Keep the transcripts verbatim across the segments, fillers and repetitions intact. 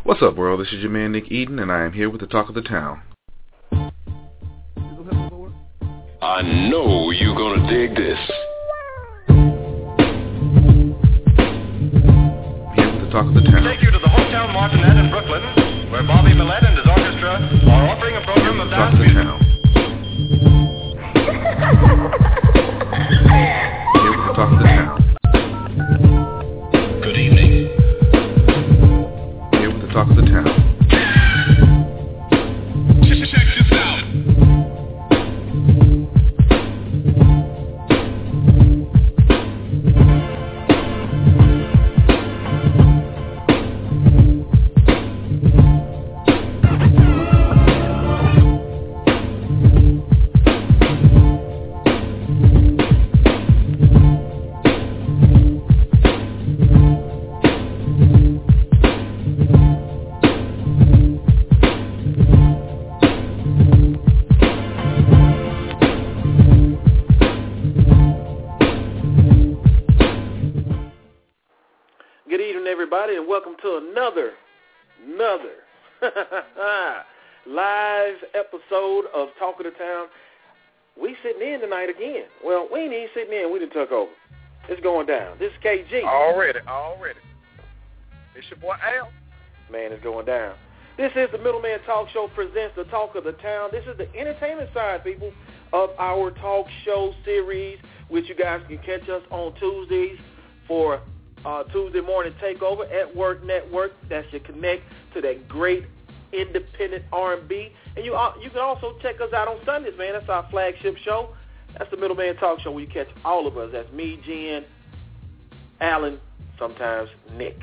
What's up, world? This is your man, Nick Eden, and I am here with the talk of the town. I know you're gonna dig this. Here with the talk of the town. Take you to the Hotel Martinet in Brooklyn, where Bobby Millett and his orchestra are offering a program of dance music. Here with the talk of the town. Good evening. Here with the talk of the town. Check this out. And welcome to another, another live episode of Talk of the Town. We sitting in tonight again. Well, we ain't even sitting in. We done took over. It's going down. This is K G. Already, already. It's your boy Al. Man, it's going down. This is the Middleman Talk Show presents the Talk of the Town. This is the entertainment side, people, of our talk show series, which you guys can catch us on Tuesdays for Uh, Tuesday morning takeover at Work Network. That's your connect to that great independent R and B. And you uh, you can also check us out on Sundays, man. That's our flagship show. That's the Middleman Talk Show where you catch all of us. That's me, Jen, Alan, sometimes Nick.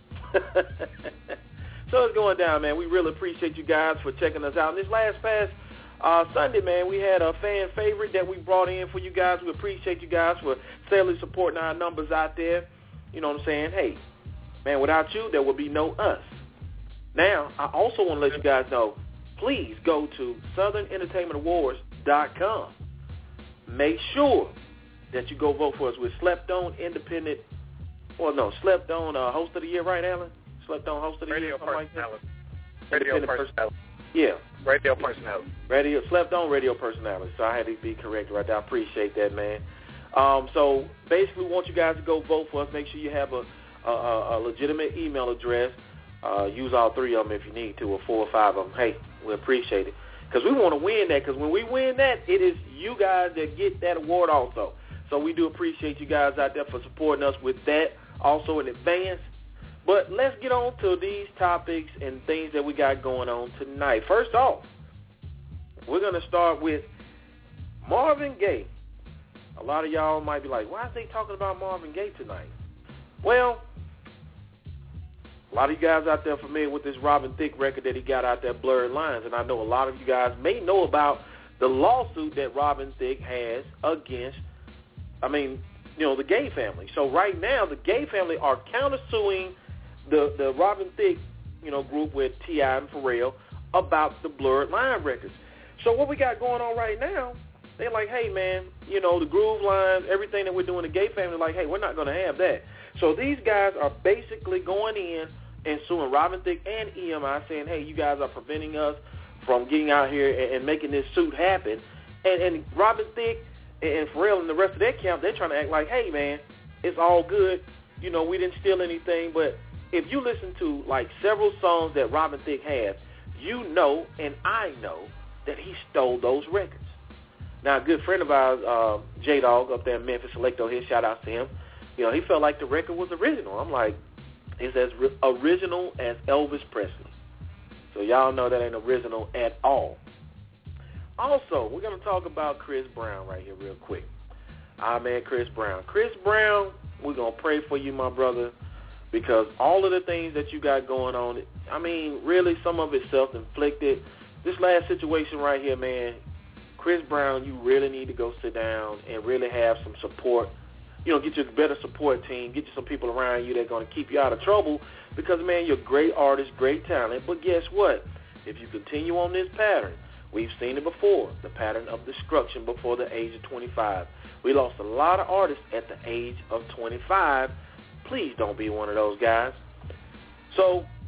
So it's going down, man. We really appreciate you guys for checking us out. And this last past uh, Sunday, man, we had a fan favorite that we brought in for you guys. We appreciate you guys for steadily supporting our numbers out there. You know what I'm saying? Hey, man, without you, there would be no us. Now, I also want to let you guys know, please go to Southern Entertainment Awards dot com. Make sure that you go vote for us. We're Slept On Independent, well, no, Slept On uh, Host of the Year, right, Alan? Slept On Host of the Radio Year, something personality. like that? Radio personality. Yeah. Radio personality. Radio, Slept On Radio Personality. So I had to be correct right there. I appreciate that, man. Um, so basically, we want you guys to go vote for us. Make sure you have a, a, a legitimate email address. Uh, use all three of them if you need to, or four or five of them. Hey, we appreciate it. Because we want to win that. Because when we win that, it is you guys that get that award also. So we do appreciate you guys out there for supporting us with that also in advance. But let's get on to these topics and things that we got going on tonight. First off, we're going to start with Marvin Gaye. A lot of y'all might be like, why is they talking about Marvin Gaye tonight? Well, a lot of you guys out there familiar with this Robin Thicke record that he got out there, Blurred Lines, and I know a lot of you guys may know about the lawsuit that Robin Thicke has against, I mean, you know, the Gaye family. So right now, the Gaye family are countersuing the, the Robin Thicke, you know, group with T I and Pharrell about the Blurred Line records. So what we got going on right now, they're like, hey, man, you know, the groove lines, everything that we're doing, the Gaye family, like, hey, we're not going to have that. So these guys are basically going in and suing Robin Thicke and E M I, saying, hey, you guys are preventing us from getting out here and, and making this suit happen. And, and Robin Thicke and Pharrell and the rest of their camp, they're trying to act like, hey, man, it's all good. You know, we didn't steal anything. But if you listen to, like, several songs that Robin Thicke has, you know and I know that he stole those records. Now, a good friend of ours, uh, J-Dog, up there in Memphis, Selecto here, shout out to him. You know, he felt like the record was original. I'm like, it's as re- original as Elvis Presley. So y'all know that ain't original at all. Also, we're going to talk about Chris Brown right here real quick. Ah, man, Chris Brown. Chris Brown, we're going to pray for you, my brother, because all of the things that you got going on, I mean, really, some of it self-inflicted. This last situation right here, man, Chris Brown, you really need to go sit down and really have some support. You know, get you a better support team. Get you some people around you that are going to keep you out of trouble because, man, you're a great artist, great talent. But guess what? If you continue on this pattern, we've seen it before, the pattern of destruction before the age of twenty-five. We lost a lot of artists at the age of twenty-five. Please don't be one of those guys. So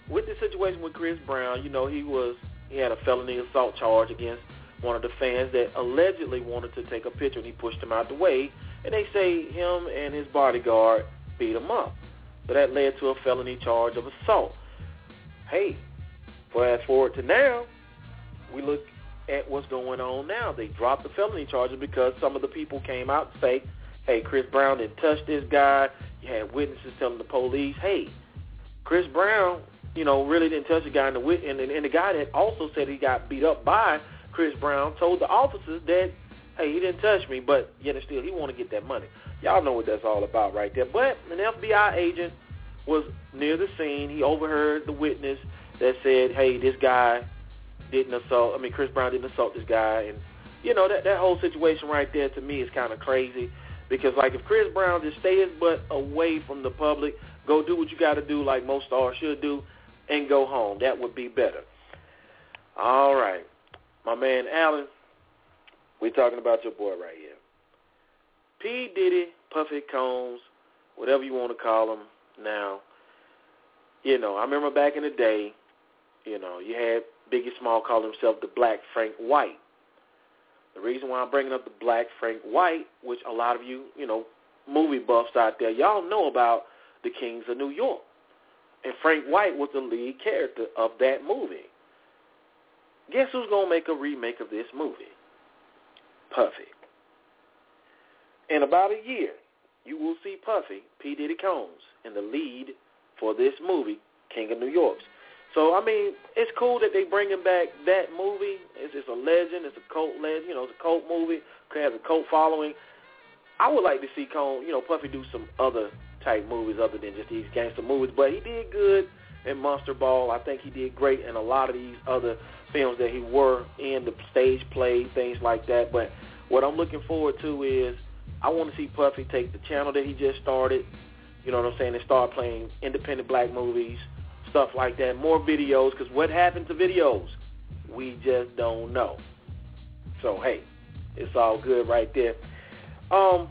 with the situation with Chris Brown, you know, he was he had a felony assault charge against one of the fans that allegedly wanted to take a picture, and he pushed him out the way. And they say him and his bodyguard beat him up. So that led to a felony charge of assault. Hey, fast forward to now, we look at what's going on now. They dropped the felony charges because some of the people came out and say, hey, Chris Brown didn't touch this guy. You had witnesses telling the police, hey, Chris Brown, you know, really didn't touch the guy. And the, and, and the guy that also said he got beat up by Chris Brown told the officers that, hey, he didn't touch me, but yet and still he want to get that money. Y'all know what that's all about right there. But an F B I agent was near the scene. He overheard the witness that said, hey, this guy didn't assault, I mean, Chris Brown didn't assault this guy. And, you know, that, that whole situation right there to me is kind of crazy because, like, if Chris Brown just stay his butt away from the public, go do what you got to do like most stars should do, and go home, that would be better. All right. My man Allen, we're talking about your boy right here. P. Diddy, Puffy Combs, whatever you want to call him now. You know, I remember back in the day, you know, you had Biggie Small call himself the Black Frank White. The reason why I'm bringing up the Black Frank White, which a lot of you, you know, movie buffs out there, y'all know about the Kings of New York. And Frank White was the lead character of that movie. Guess who's going to make a remake of this movie? Puffy. In about a year, you will see Puffy, P. Diddy Combs, in the lead for this movie, King of New York. So, I mean, it's cool that they bringing back that movie. It's, it's a legend. It's a cult legend. You know, it's a cult movie. It has a cult following. I would like to see Combs, you know, Puffy do some other type movies other than just these gangster movies. But he did good in Monster Ball. I think he did great in a lot of these other films that he were in, the stage play, things like that. But what I'm looking forward to is I want to see Puffy take the channel that he just started, you know what I'm saying, and start playing independent black movies, stuff like that, more videos, because what happened to videos? We just don't know. So, hey, it's all good right there. Um,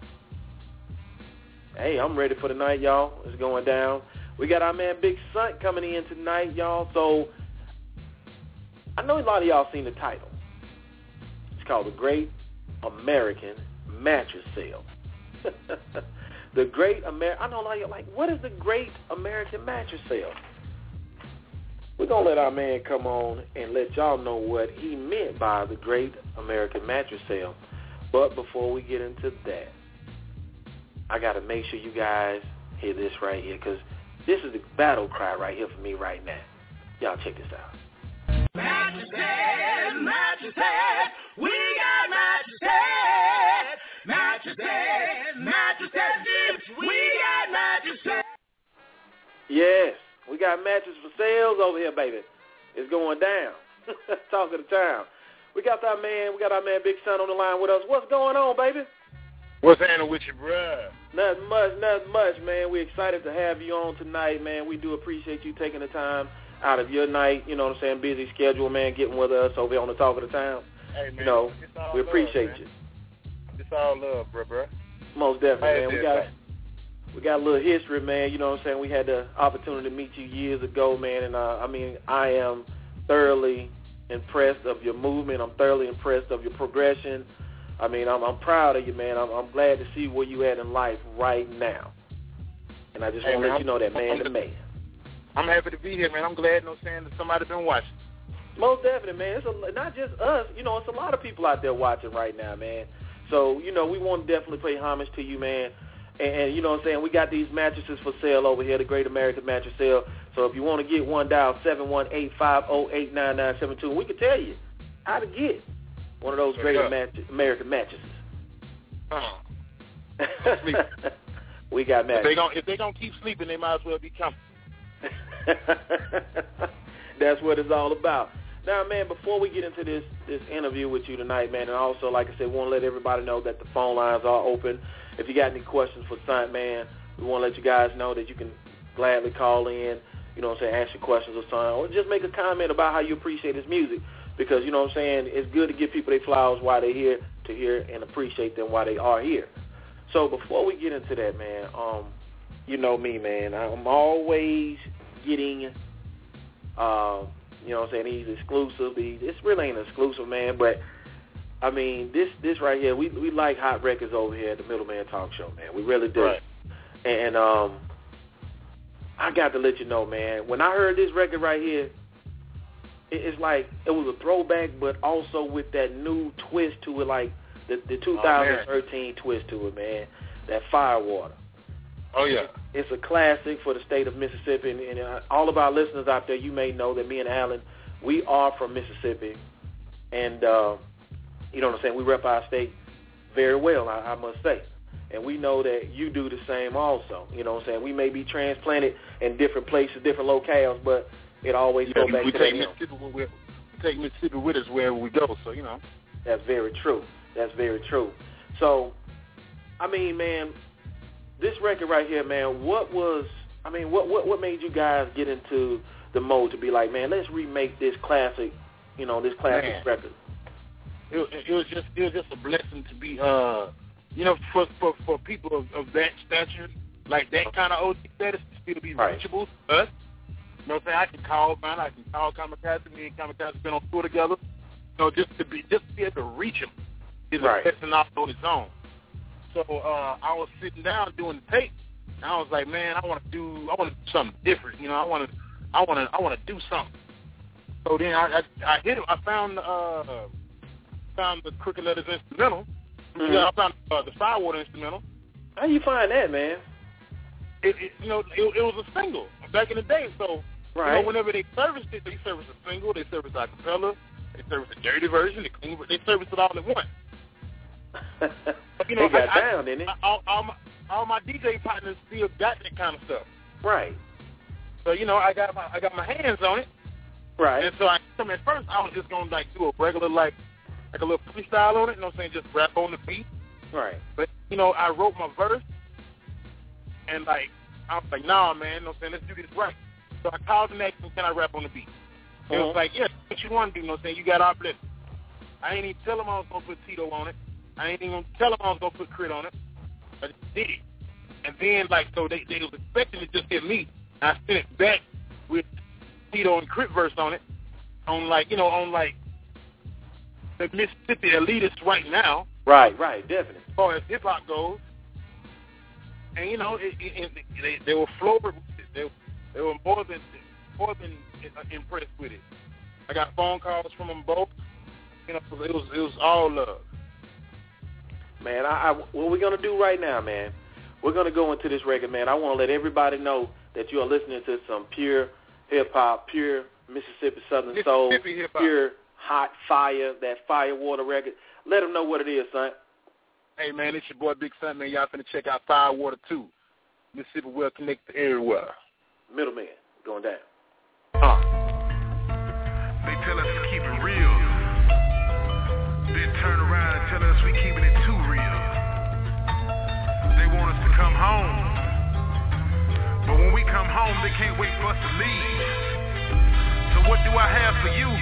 hey, I'm ready for the night, y'all. It's going down. We got our man Big Son coming in tonight, y'all. So, I know a lot of y'all seen the title. It's called The Great American Mattress Sale. The Great American, I know a lot of y'all like, what is the Great American Mattress Sale? We're going to let our man come on and let y'all know what he meant by the Great American Mattress Sale. But before we get into that, I got to make sure you guys hear this right here, because this is the battle cry right here for me right now. Y'all check this out. Mattresses, mattresses, we got mattresses, mattresses, mattresses, we got mattresses. Yes, we got mattresses for sales over here, baby. It's going down. Talk of the town. We got our man, we got our man Big Son on the line with us. What's going on, baby? What's happening with you, bruh? Nothing much, nothing much, man. We're excited to have you on tonight, man. We do appreciate you taking the time out of your night, you know what I'm saying, busy schedule, man, getting with us over here on the Talk of the Town. Hey, man, you know, we love, appreciate man. you. It's all love, bruh, bruh. Most definitely, man. We got, right. we got a little history, man. You know what I'm saying? We had the opportunity to meet you years ago, man, and, uh, I mean, I am thoroughly impressed of your movement. I'm thoroughly impressed of your progression. I mean, I'm, I'm proud of you, man. I'm, I'm glad to see where you at in life right now. And I just hey, want to let I'm, you know that, man, I'm, the man. I'm happy to be here, man. I'm glad, you know, saying that somebody been watching. Most definitely, man. It's a, not just us. You know, it's a lot of people out there watching right now, man. So, you know, we want to definitely pay homage to you, man. And, and, you know what I'm saying, we got these mattresses for sale over here, the Great American Mattress Sale. So if you want to get one, dial seven one eight, five oh eight, nine nine seven two. We can tell you how to get one of those Great mat- American mattresses. Uh-huh. We got mattresses. If they don't, if they don't keep sleeping, they might as well be coming. That's what it's all about. Now, man, before we get into this this interview with you tonight, man, and also, like I said, we want to let everybody know that the phone lines are open. If you got any questions for Son, man, we want to let you guys know that you can gladly call in, you know what I'm saying, ask your questions of Son, or just make a comment about how you appreciate his music, because, you know what I'm saying, it's good to give people their flowers while they're here, to hear and appreciate them while they are here. So before we get into that, man, um, you know me, man, I'm always getting Uh, you know what I'm saying? He's exclusive. He, this really ain't exclusive, man. But I mean, this this right here, we we like hot records over here at the Middleman Talk Show, man. We really do. Right. And um, I got to let you know, man. When I heard this record right here, it, it's like it was a throwback, but also with that new twist to it, like the the two thousand thirteen oh, twist to it, man. That Firewater. Oh yeah. It's a classic for the state of Mississippi, and, and uh, all of our listeners out there, you may know that me and Alan, we are from Mississippi, and uh, you know what I'm saying. We rep our state very well, I, I must say, and we know that you do the same also. You know what I'm saying. We may be transplanted in different places, different locales, but it always yeah, goes back we to take that. Mississippi with, we take Mississippi with us wherever we go. So you know. That's very true. That's very true. So, I mean, man. This record right here, man, what was, I mean, what, what what made you guys get into the mode to be like, man, let's remake this classic, you know, this classic man. record? It, it was just it was just a blessing to be, uh, you know, for for, for people of, of that stature, like that kind of O G status, to still be right. reachable to us. You know what I'm saying? I can call, man, I can call Kamikaze, me and Kamikaze been on tour together. You know, just to be, just to be able to reach him is right. a blessing off on its own. So uh, I was sitting down doing the tape, and I was like, "Man, I want to do, I want to do something different. You know, I want to, I want to, I want to do something." So then I, I, I hit it. I found, uh, found the Crooked Letters instrumental. Mm-hmm. Yeah, I found uh, the Firewater instrumental. How you find that, man? It, it you know, it, it was a single back in the day. So right. you know, whenever they serviced it, they serviced a single, they serviced a cappella, they serviced a dirty version, they clean, they serviced it all at once. You know, they got I, down, I, didn't it? All, all, my, all my D J partners still got that kind of stuff. Right. So you know, I got my I got my hands on it. Right. And so I, so at first I was just gonna like do a regular like like a little freestyle on it. You know what I'm saying? Just rap on the beat. Right. But you know, I wrote my verse, and like I was like, nah, man, you know what I'm saying? Let's do this right. So I called the next one, can I rap on the beat? It uh-huh. was like, yeah, what you want to do? You know what I'm saying? You got our blessing. I ain't even tell him I was gonna put Tito on it. I ain't even gonna tell them I was gonna put Crit on it. I just did it. And then like so they they was expecting to just hit me. I sent it back with Tito and Crit verse on it. On like, you know, on like the Mississippi elitists right now. Right, right, definitely. As far as hip hop goes. And you know, it, it, it, they they were floored with it. They they were more than more than impressed with it. I got phone calls from them both. You know, it was it was all love. Man, I, I, what we're going to do right now, man, we're going to go into this record, man. I want to let everybody know that you are listening to some pure hip-hop, pure Mississippi Southern Soul, Mississippi hip-hop. Pure hot fire, that Firewater record. Let them know what it is, son. Hey, man, it's your boy Big Son, man. Y'all finna check out Firewater two. Mississippi well connected everywhere. Middleman, going down. Uh. They tell us to keep it real. Then turn around and tell us we keeping it too real. They want us to come home, but when we come home, they can't wait for us to leave. So what do I have for you?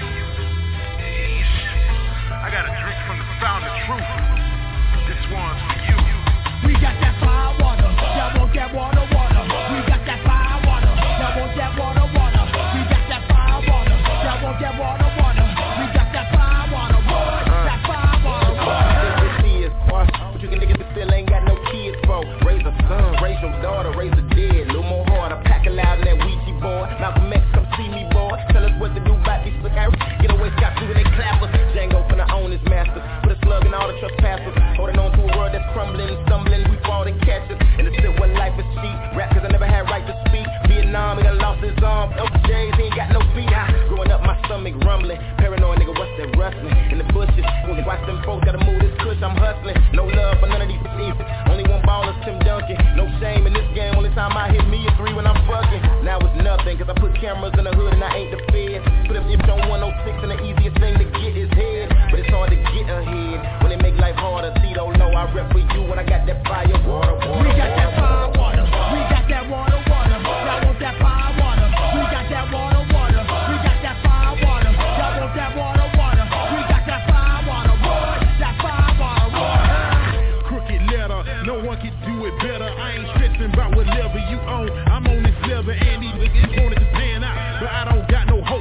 I got a drink from the fountain of truth. This one's for you. We got that fire water. Y'all want that water, water. We got that fire water. Y'all want that water, water. We got that fire water. Y'all want that water, water. We got that fire water, boy. That fire water, boy. What you can niggas that still ain't got no kids for? Raise a son, raise your daughter, raise a dead. Little more harder, pack a loud in that Ouija boy. Malcolm X, come see me, boy. Tell us what to do about these slick ass. Get away, Scott, through they clappers. Django finna own his master. Put a slug in all the trespassers. Holding on to a world that's crumbling and stumbling. We fall and catch us. And it's still when life is cheap. Rap cause I never had right to speak. Vietnam, he done lost his arm. L J's, he ain't got no feet. I, growing up, my stomach rumbling. Paranoid nigga, what's that rustling? In the bushes, watch them folks gotta move this kush. I'm hustling. No love for none of these thieves. Only one ball is Tim Duncan. No shame in this game. Only time I hit me is three when I'm fucking. Now it's nothing cause I put cameras in the hood and I ain't the fed. Put up if on one oh six and the easiest thing to get is head. But it's hard to get ahead when they make life harder. See, don't know I rep for you when I got that fire water, water. We got that fire water. We got that water, water. Y'all want that fire water. We got that water, water. We got that fire water. Y'all want that water, water. We got that fire water, boy. That fire water, water. Crooked letter, no one can do it better. I ain't stressing about whatever you own. I'm on this level and these niggas wanted to pan out, but I don't got no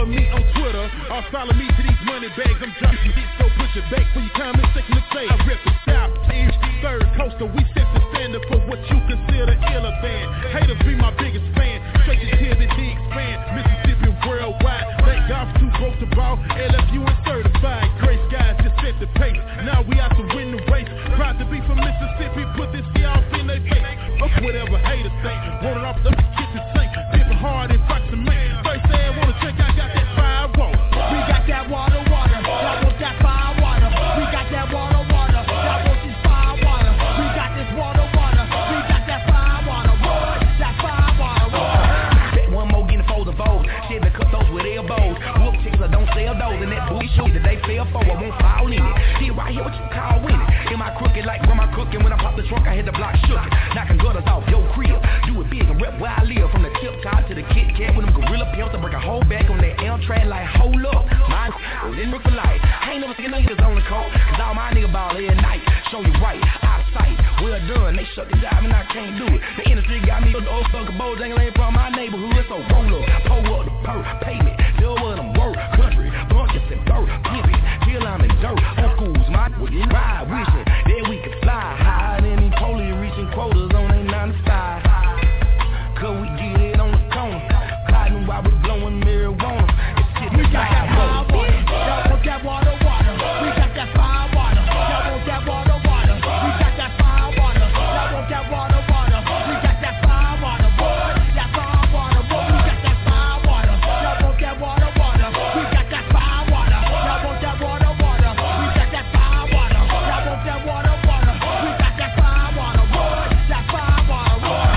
me on Twitter or follow me to these money bags. I'm dropping some hits, so push it back for your comment section to say. I rep the South, East, Third Coaster. We set the standard for what you consider iller than. Haters be my biggest fan. Straight to tears that they expand. Mississippi worldwide. Thank God for two broke the ball. L F U is certified. Grace guys just set the pace. Now we out to win the race. Proud to be from Mississippi. Put this shit off in their face. Fuck whatever haters say. Want it off the kitchen sink. Dipping hard in Fox and Maine. First say I wanna drink, I got that fire water. We got that water, water. Y'all want that fire water. We got that water, water. Y'all want this fire water. We got this water, water. We got that fire water. What? That fire water, water. Bet one more getting fold of fold. Shit, they cut those with elbows. Whoop chicks, I don't sell those. And that booty shit that they fell for, I won't fall in it. See right here what you call winning. Am I crooked like grandma cooking? When I pop the trunk, I hit the block shook. Knocking gutters off your crib. Do it big and rep where I live. From the tip top to the Kit Kat with them gorilla pimps. I break a whole back on that Amtrak like hold up. Mine was in Brooklyn light. I ain't never seen no niggas on the coat. Cause all my niggas ball every night. Show you right, out of sight. Well done, they shut the job and I can't do it. The industry got me with the old fucker Bojangles ain't from my neighborhood. So roll up, pull up the perk, payment. Do what them work, country, bunches and dirt, pimpin'. Till I'm in dirt, on schools, my wouldn't ride, wishing that we could fly higher than these police reaching quotas on they nine to five. Cause we get it on the corner, plotting while we blowing marijuana. We got that fire water. Y'all want that water, water. We got that fire water. Y'all want that water, water. We got that fire water. Y'all want that water, water. We got that fire water. What? That fire water. What? We got that fire water. Y'all want that water, water. We got that fire water. Y'all want that water, water. We got that fire water. Y'all want that water, water. We got that fire water. What? That fire water. What?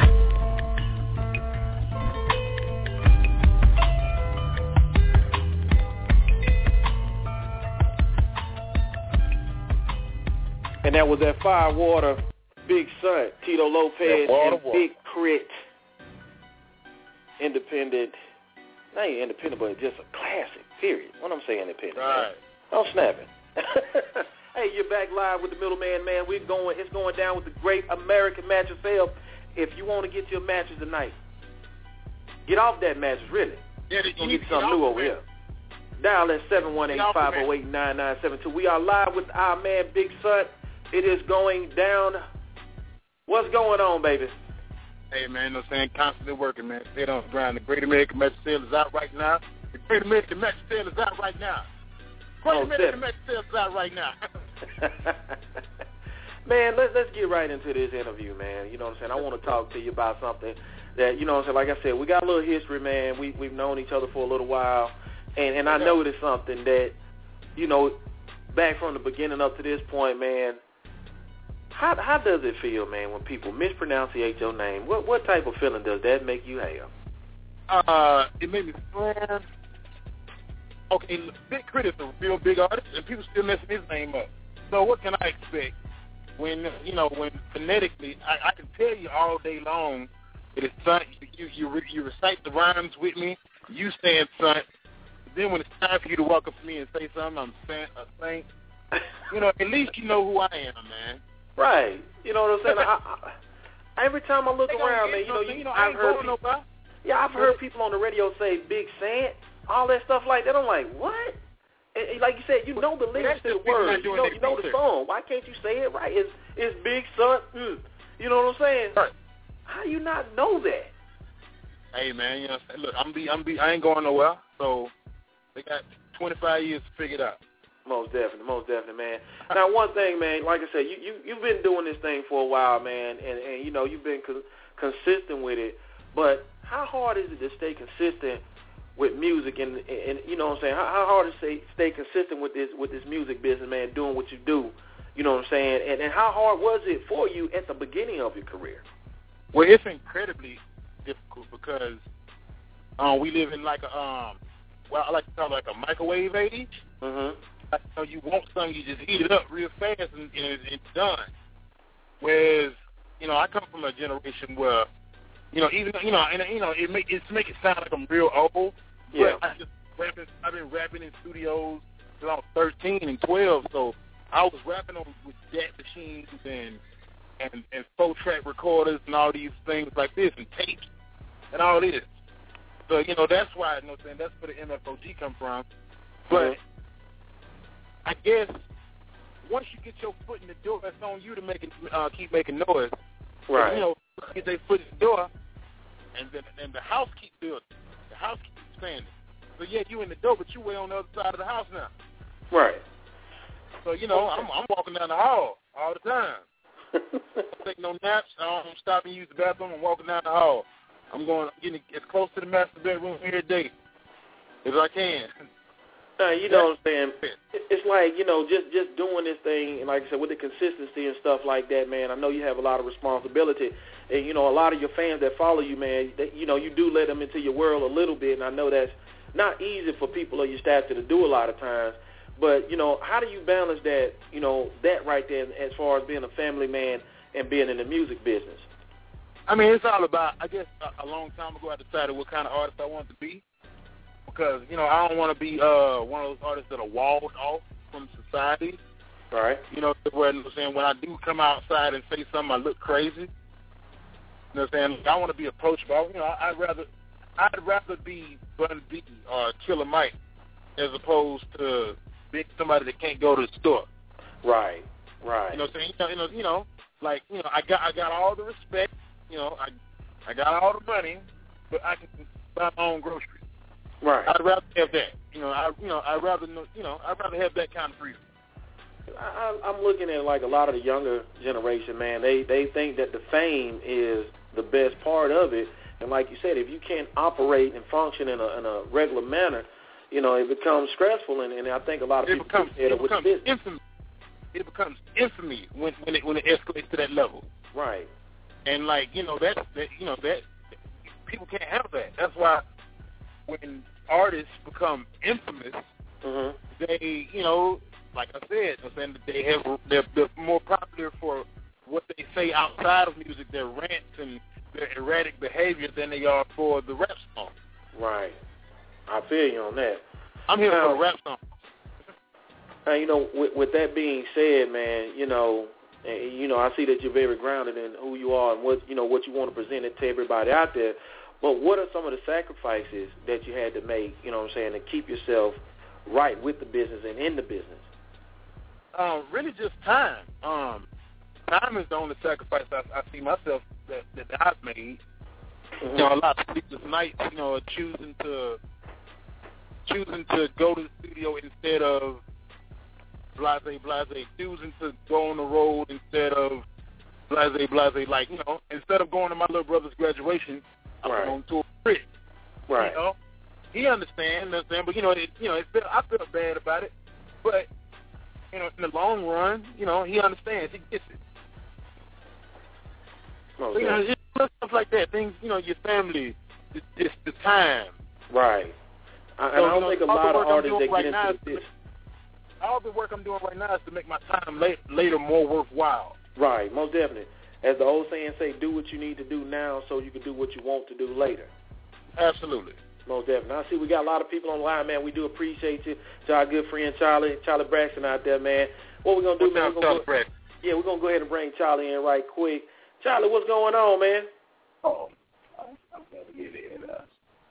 And that was that Firewater, Big Son, Tito Lopez, water, and water. Big Crit. Independent, not even independent, but just a classic, period. When I'm saying independent, Right. man, I'm snapping. Hey, you're back live with the Middleman, man. We're going, it's going down with the Great American Mattress Sale. If you want to get your mattress tonight, get off that mattress, really. Yeah, You're going to get something new over here. Dial at seven one eight, five oh eight, nine nine seven two. We are live with our man, Big Son. It is going down. What's going on, baby? Hey, man, you know what I'm saying? Constantly working, man. Stay on the ground. The Great American Mattress Sale is out right now. The Great American Mattress Sale is out right now. Great Oh, American definitely. Mattress Sale is out right now. Man, let's let's get right into this interview, man. You know what I'm saying? I want to talk to you about something that, you know what I'm saying, like I said, we got a little history, man. We, we've known each other for a little while, and, and I noticed something that, you know, back from the beginning up to this point, man, how how does it feel, man, when people mispronunciate your name? What what type of feeling does that make you have? Uh, it made me sad. Okay, Big Crit is a real big artist, and people still messing his name up. So what can I expect when, you know, when phonetically, I, I can tell you all day long that it's son, you, you, you, you recite the rhymes with me, you saying son, then when it's time for you to walk up to me and say something, I'm saying a saint. You know, at least you know who I am, man. Right. You know what I'm saying? I, I, every time I look They around, gonna man, get you know, something, you, you know, I I've ain't heard going people, nobody. yeah, I've heard people on the radio say Big Sant, all that stuff like that. I'm like, what? And, and like you said, you know the lyrics to the words, you know, you know the song. Why can't you say it right? It's it's Big Son. Mm. You know what I'm saying? Right. How do you not know that? Hey man, you know, look, I'm be, I'm be, I ain't going nowhere. So they got twenty-five years to figure it out. Most definitely, most definitely, man. Now, one thing, man, like I said, you you you've been doing this thing for a while, man, and and you know you've been co- consistent with it. But how hard is it to stay consistent with music, and and you know what I'm saying? How, how hard is it to stay, stay consistent with this with this music business, man, doing what you do? You know what I'm saying? And and how hard was it for you at the beginning of your career? Well, it's incredibly difficult because um, we live in like a um, well, I like to call it like a microwave age. Mm-hmm. Like, you know, you want something, you just heat it up real fast and, and it's done. Whereas, you know, I come from a generation where, you know, even you know, and you know, it make it make it sound like I'm real old. Yeah. But I just rapping. I've been rapping in studios till I was thirteen and twelve. So I was rapping on with DAT machines and and and four track recorders and all these things like this and tapes and all this. So, you know, that's why, you know what I'm saying, that's where the M F O G come from. But I guess once you get your foot in the door, it's on you to make it, uh, keep making noise. Right. So, you know, get their foot in the door, and then and the house keeps building. The house keeps expanding. So, yeah, you in the door, but you way on the other side of the house now. Right. So, you know, I'm, I'm walking down the hall all the time. I don't take no naps. I don't stop and use the bathroom. I'm walking down the hall. I'm going getting as close to the master bedroom every day as I can. Uh, you know what I'm saying? It's like, you know, just, just doing this thing, and like I said, with the consistency and stuff like that, man, I know you have a lot of responsibility. And, you know, a lot of your fans that follow you, man, they, you know, you do let them into your world a little bit, and I know that's not easy for people of your stature to do a lot of times. But, you know, how do you balance that, you know, that right there as far as being a family man and being in the music business? I mean, it's all about, I guess, a, a long time ago I decided what kind of artist I wanted to be. Because, you know, I don't want to be uh, one of those artists that are walled off from society. Right. You know, where, you know what I'm saying, when I do come outside and say something, I look crazy. You know what I'm saying? I want to be approachable. You know, I'd rather I'd rather be Bun B or Killer Mike as opposed to being somebody that can't go to the store. Right. Right. You know what I'm saying? You know, you know, you know, like, you know, I got I got all the respect. You know, I I got all the money, but I can buy my own groceries. Right. I'd rather have that. You know, I you know, I'd rather you know, I'd rather have that kind of freedom. I, I'm looking at like a lot of the younger generation, man. They they think that the fame is the best part of it, and like you said, if you can't operate and function in a, in a regular manner, you know, it becomes stressful, and, and I think a lot of it people becomes, get it with becomes the business. infamy. It becomes infamy when when it when it escalates to that level. Right. And like you know that, that you know that people can't handle that. That's why when artists become infamous, mm-hmm. they you know. Like I said, I'm saying that they have they're, they're more popular for what they say outside of music, their rants and their erratic behavior, than they are for the rap song. Right. I feel you on that. I'm here now, for the rap song. Now, you know, with, with that being said, man, you know, you know, I see that you're very grounded in who you are and what you know what you want to present it to everybody out there. But what are some of the sacrifices that you had to make? You know what I'm saying, to keep yourself right with the business and in the business? Um, really just time. Um, time is the only sacrifice I, I see myself that, that I've made. Mm-hmm. You know, a lot of sleepless nights, you know, choosing to choosing to go to the studio instead of blase, blase, choosing to go on the road instead of blase, blase, like, you know, instead of going to my little brother's graduation, I right. went on to a trip. Right. You know, he understands, understand, but, you know, it, you know, it feel, I feel bad about it, but you know, in the long run, you know, he understands. He gets it. Okay. So, you know, just stuff like that. Things, you know, your family, it's, it's the time. Right. I, so, and I don't know, think a lot of artists that right get into this. Make, all the work I'm doing right now is to make my time late, later more worthwhile. Right, most definitely. As the old saying say, do what you need to do now so you can do what you want to do later. Absolutely. Most definitely. I see we got a lot of people on the line, man. We do appreciate you. To our good friend Charlie, Charlie Braxton out there, man. What we're going to do, man, we're gonna go, yeah, we're going to go ahead and bring Charlie in right quick. Charlie, what's going on, man? Oh, I'm going to get in. Uh...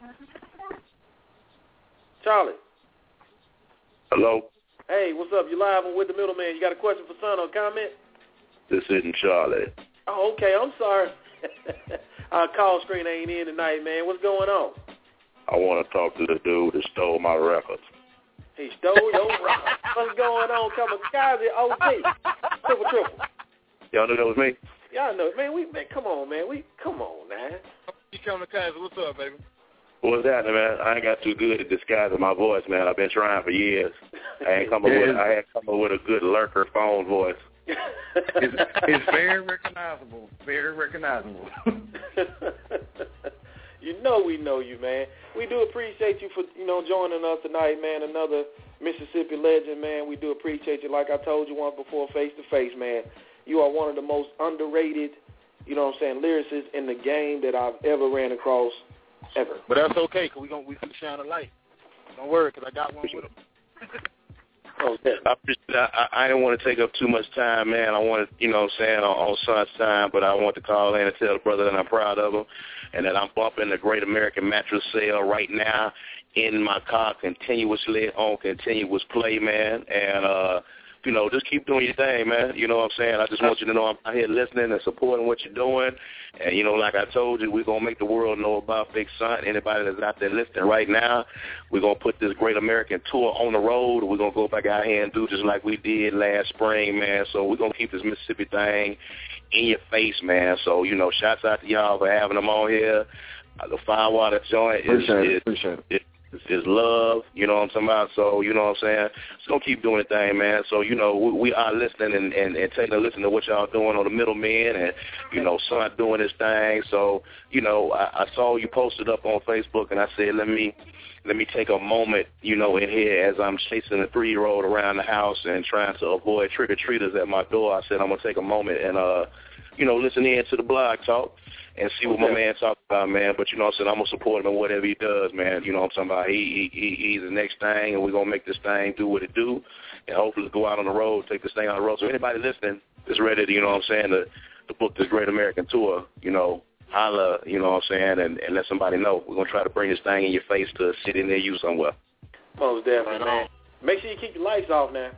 Charlie. Hello? Hey, what's up? You live on With the Middleman. You got a question for Son or comment? This isn't Charlie. Oh, okay. I'm sorry. Our call screen ain't in tonight, man. What's going on? I want to talk to the dude that stole my records. He stole your records. What's going on? Coming, guys, O T. Triple, triple. Y'all knew that was me? Y'all know, man. We, man, come on, man. We, come on, man. You coming to Kaiser? What's up, baby? What's happening, man? I ain't got too good at disguising my voice, man. I've been trying for years. I ain't come up with, I ain't come up with a good lurker phone voice. it's, it's very recognizable. Very recognizable. You know we know you, man. We do appreciate you for, you know, joining us tonight, man. Another Mississippi legend, man. We do appreciate you. Like I told you once before, face-to-face, man. You are one of the most underrated, you know what I'm saying, lyricists in the game that I've ever ran across, ever. But that's okay, because we're going we to shine a light. Don't worry, because I got one with him. Oh, I, I, I didn't want to take up too much time, man. I wanted, you know what I'm saying, on, on Son's time, but I want to call in and tell the brother that I'm proud of him and that I'm bumping the Great American Mattress sale right now in my car continuously on continuous play, man. And, uh, you know, just keep doing your thing, man. You know what I'm saying? I just want you to know I'm out here listening and supporting what you're doing. And, you know, like I told you, we're going to make the world know about Big Son. Anybody that's out there listening right now, we're going to put this Great American Tour on the road. We're going to go back out here and do just like we did last spring, man. So we're going to keep this Mississippi thing in your face, man. So, you know, shouts out to y'all for having them on here. Uh, the Firewater joint is, Appreciate it. is, Appreciate it. is is love, you know what I'm talking about? So, you know what I'm saying? Just going to keep doing the thing, man. So, you know, we, we are listening and, and, and taking a listen to what y'all doing on the middlemen and, you know, Son doing his thing. So, you know, I, I saw you posted up on Facebook, and I said, let me let me take a moment, you know, in here as I'm chasing a three-year-old around the house and trying to avoid trick-or-treaters at my door. I said I'm going to take a moment and, uh, you know, listen in to the blog talk and see what my man talks about, man. But, you know what I'm saying, I'm going to support him in whatever he does, man. You know what I'm talking about? He, he, he He's the next thing, and we're going to make this thing do what it do and hopefully go out on the road, take this thing on the road. So anybody listening is ready to, you know what I'm saying, to, to book this Great American Tour, you know, holla, you know what I'm saying, and, and let somebody know. We're going to try to bring this thing in your face to sit in near you somewhere. Most definitely, man. Make sure you keep your lights off now.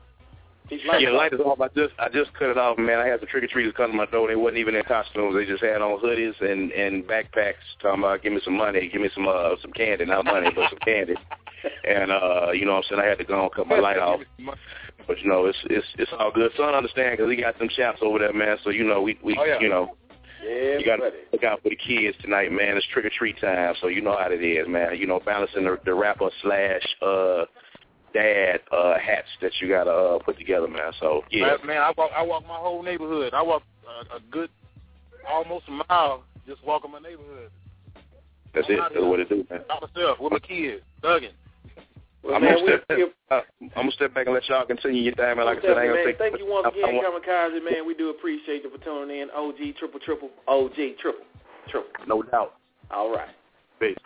Yeah, the light is off. I just I just cut it off, man. I had some trick-or-treaters come to my door. They wasn't even in costumes. They just had on hoodies and, and backpacks talking about, give me some money, give me some uh, some candy. Not money, but some candy. And, uh, you know what I'm saying, I had to go and cut my light off. But, you know, it's it's it's all good. Son understand because he got some chaps over there, man. So, you know, we, we oh, yeah. you know, yeah, you got to look out for the kids tonight, man. It's trick-or-treat time, so you know how it is, man. You know, balancing the, the rapper slash uh dad uh, hats that you got to uh, put together, man. So, yeah. Man, I walk, I walk my whole neighborhood. I walk uh, a good almost a mile just walking my neighborhood. That's it. That's what it do, man. By myself, with my kids, thugging. Well, I'm man, going to we, uh, step back and let y'all continue your thing, man. Like I said, I ain't going to take Thank you once again, Kamikaze, man. We do appreciate you for tuning in. O G, triple, triple, O G, triple, triple. No doubt. All right. Peace.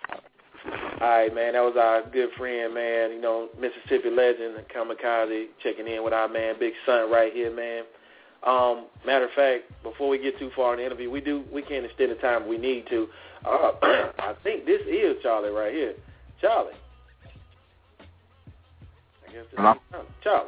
All right, man, that was our good friend, man, you know, Mississippi legend, Kamikaze, checking in with our man, Big Son, right here, man. Um, matter of fact, before we get too far in the interview, we do we can extend the time we need to. Uh, I think this is Charlie right here. Charlie. I guess this Hello? is Charlie.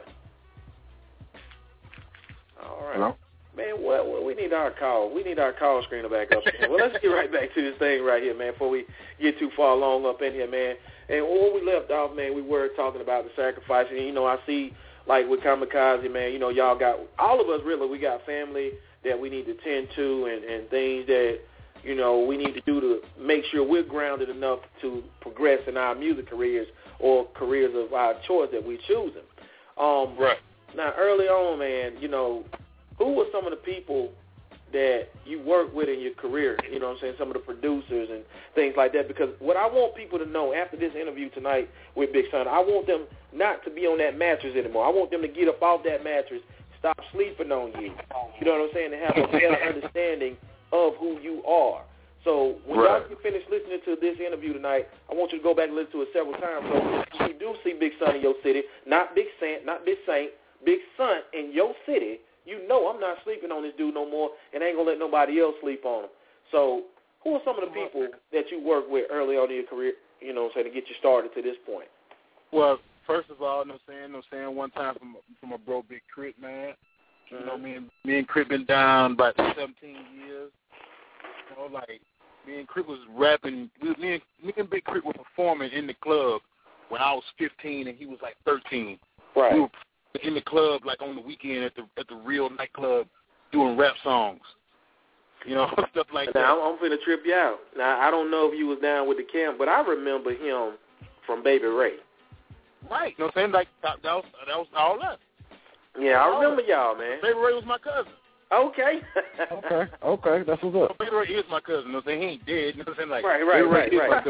All right. Hello? Man, what, what we need our call. We need our call screener back up. Well, let's get right back to this thing right here, man, before we get too far along up in here, man. And when we left off, man, we were talking about the sacrifice. And, you know, I see, like, with Kamikaze, man, you know, y'all got, all of us really, we got family that we need to tend to and, and things that, you know, we need to do to make sure we're grounded enough to progress in our music careers or careers of our choice that we're choosing. Um, right. Now, early on, man, you know, who were some of the people that you worked with in your career, you know what I'm saying, some of the producers and things like that? Because what I want people to know after this interview tonight with Big Son, I want them not to be on that mattress anymore. I want them to get up off that mattress, stop sleeping on you, you know what I'm saying, and have a better understanding of who you are. So when right. y'all finish listening to this interview tonight, I want you to go back and listen to it several times. So when you do see Big Son in your city, not Big Saint, not Big Saint, Big Son in your city, you know I'm not sleeping on this dude no more, and I ain't going to let nobody else sleep on him. So who are some of the people that you worked with early on in your career, you know, say to get you started to this point? Well, first of all, you know what I'm saying, you know what I'm saying, one time from, from a bro, Big Crit, man. You mm-hmm. know, me and, me and Crit been down about seventeen years. You know, like, me and Crit was rapping. We, me, and, me and Big Crit were performing in the club when I was fifteen and he was like thirteen. Right. We were in the club, like on the weekend at the at the real nightclub, doing rap songs, you know, stuff like now, that. I'm, I'm finna trip you out. Now, I don't know if you was down with the camp, but I remember him from Baby Ray. Right. You know what I'm saying? Like, that, that, was, that was all us. Yeah, I remember y'all, man. Baby Ray was my cousin. Okay. okay, okay, that's what's up. So Baby Ray is my cousin. You know what I'm saying? He ain't dead. You know what I'm saying? Like, right, right, Baby right, Ray right. is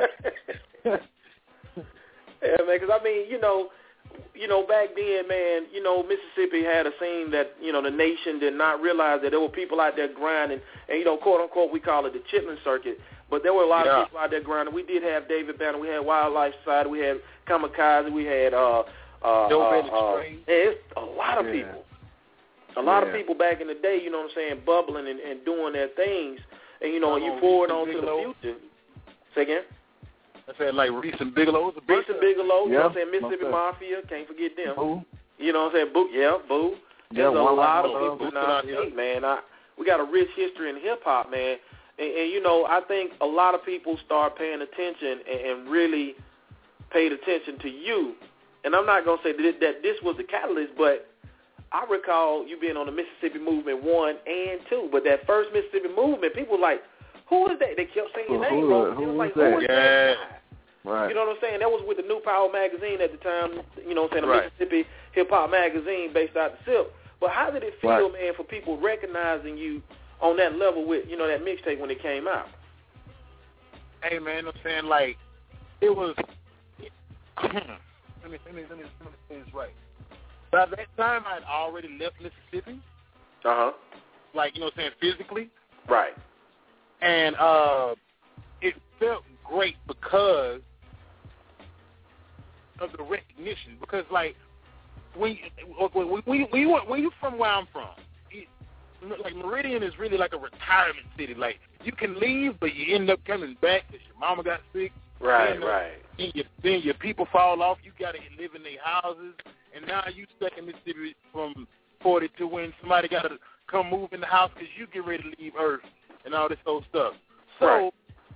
my cousin. Yeah, man, because, I mean, you know, You know, back then, man, you know, Mississippi had a scene that, you know, the nation did not realize that there were people out there grinding, and, you know, quote-unquote, we call it the Chitlin Circuit, but there were a lot yeah. of people out there grinding. We did have David Banner. We had Wildlife Society. We had Kamikaze. We had uh, Uh, Joe uh, Bailey uh, Strain. yeah, it's a lot of Yeah. people. A lot Yeah. of people back in the day, you know what I'm saying, bubbling and, and doing their things. And, you know, Come you on, forward Reese on and to the Bigelow. future. Say again? I said like Reese and Bigelow. Reese and Bigelow, you know Yeah, what I'm saying, Mississippi most Mafia, can't forget them. Boo. You know what I'm saying, Boo, yeah, Boo. Yeah, There's a One lot Life of Love. people in Boo's our out here. state, man. I, we got a rich history in hip-hop, man. And, and, you know, I think a lot of people start paying attention and, and really paid attention to you. And I'm not going to say that, that this was the catalyst, but I recall you being on the Mississippi Movement one and two. But that first Mississippi Movement, people were like, who is that? They kept saying your Who- name, who- bro. who It was was like, that? who is Yeah. that guy? Right. You know what I'm saying? That was with the New Power magazine at the time, you know what I'm saying, the Right. Mississippi hip-hop magazine based out of S I P. But how did it feel, Right. man, for people recognizing you on that level with, you know, that mixtape when it came out? Hey man, I'm saying like it was. let me let me let me let me say this right. By that time, I had already left Mississippi. Uh huh. Like you know, what I'm saying physically, Right. and uh, it felt great because of the recognition. Because like when you, when you, when you, when you, when you from where I'm from, it, like Meridian is really like a retirement city. Like you can leave, but you end up coming back because your mama got sick. Right, then, uh, right. Then your, then your people fall off. You got to live in their houses, and now you stuck in Mississippi from forty to when somebody got to come move in the house because you get ready to leave Earth and all this old stuff. So Right.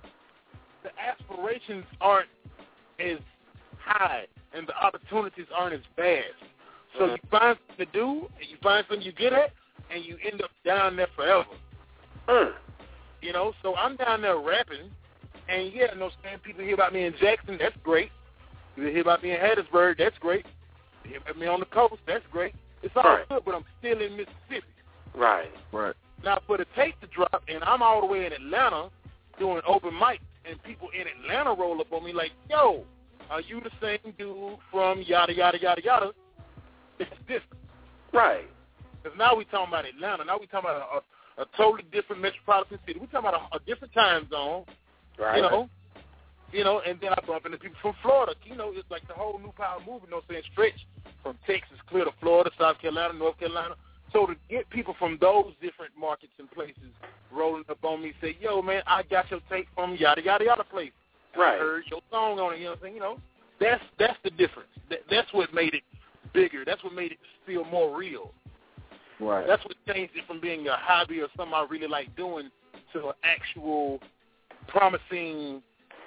the aspirations aren't as high, and the opportunities aren't as vast. So Mhm. you find something to do, and you find something you get at, and you end up down there forever. Mm. You know, so I'm down there rapping, and yeah, no saying people hear about me in Jackson, that's great. You hear about me in Hattiesburg, that's great. You hear about me on the coast, that's great. It's all Right. good, but I'm still in Mississippi. Right. Right. Now, for the tape to drop, and I'm all the way in Atlanta doing open mic, and people in Atlanta roll up on me like, yo, are you the same dude from yada, yada, yada, yada? It's different. Right. Because now we talking about Atlanta. Now we talking about a, a, a totally different metropolitan city. We talking about a, a different time zone. Right. You know, you know, and then I bump into people from Florida. You know, it's like the whole New Power movement, you know what I'm saying, stretch from Texas clear to Florida, South Carolina, North Carolina. So to get people from those different markets and places rolling up on me, say, yo, man, I got your tape from yada, yada, yada place. Right. I heard your song on it, you know what I'm saying? You know, that's, that's the difference. That, that's what made it bigger. That's what made it feel more real. Right. That's what changed it from being a hobby or something I really like doing to an actual promising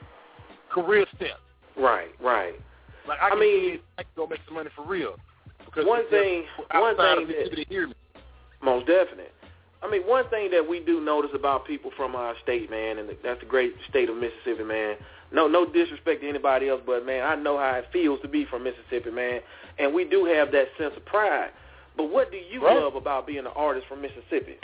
career step. Right. Right. Like I, I can mean, I can go make some money for real. Because one thing, one outside thing of Mississippi that, to hear me. most definite. I mean, one thing that we do notice about people from our state, man, and that's the great state of Mississippi, man. No, no disrespect to anybody else, but man, I know how it feels to be from Mississippi, man, and we do have that sense of pride. But what do you Right. love about being an artist from Mississippi?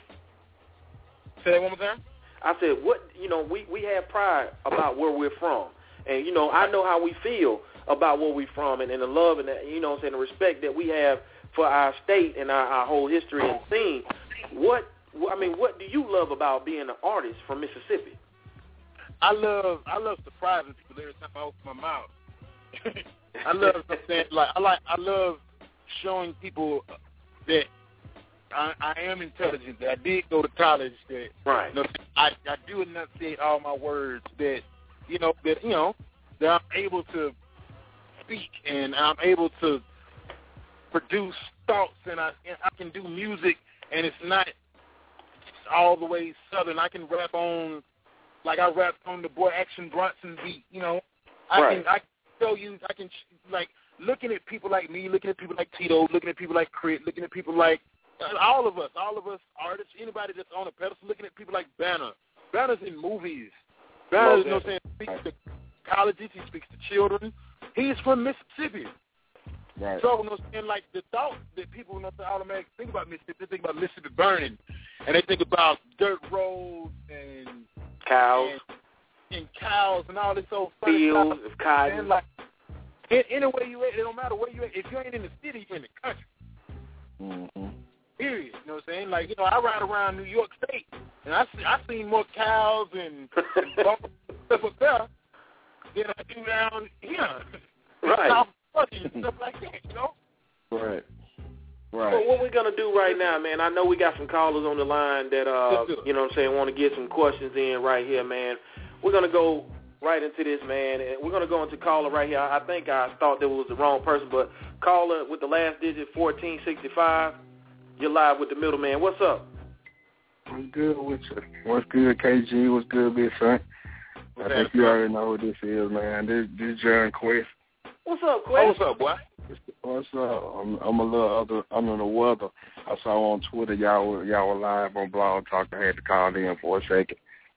Say that one more time. I said, what, you know, we, we have pride about where we're from. And, you know, I know how we feel about where we're from and, and the love and, the, you know what I'm saying, the respect that we have for our state and our, our whole history and scene. What, I mean, what do you love about being an artist from Mississippi? I love I love surprising people every time I open my mouth. I love saying like I like I love showing people that I, I am intelligent, that I did go to college, that right. you know, I I do enunciate all my words, that you know that you know that I'm able to speak and I'm able to produce thoughts and I and I can do music and it's not all the way southern. I can rap on like I rap on the Boy Action Bronson beat. You know, I right. can I can show you. I can like looking at people like me, looking at people like Tito, looking at people like Crit, looking at people like all of us, all of us artists, anybody that's on a pedestal, looking at people like Banner. Banner's in movies. Banner, you know what I'm saying, speaks to colleges, he speaks to children. He's from Mississippi. Right. So, you know what I'm saying, like the thought that people you know, automatically think about Mississippi, they think about Mississippi burning, and they think about dirt roads and cows and, and cows and all this old funny fields stuff. of cotton. And like, in, anywhere you at, it don't matter where you at. If you ain't in the city, you're in the country. Mm-hmm. Period. You know what I'm saying? Like, you know, I ride around New York State, and I see, I seen more cows and, and stuff up there than I do down here. Right. South Florida and stuff like that, you know? going to do right now, man, I know we got some callers on the line that, uh, you know what I'm saying, want to get some questions in right here, man. We're going to go right into this, man, and we're going to go into caller right here. I think I thought that was the wrong person, but caller with the last digit, fourteen sixty-five, you're live with the middleman. What's up? I'm good with you. What's good, K G? What's good, big son? I think you already know what this is, man. This this John Quest. What's up, Quest? Oh, what's up, boy? What's up? I'm, I'm a little other. I'm in the weather. I saw on Twitter y'all were y'all were live on Blog Talk. I had to call in for a second.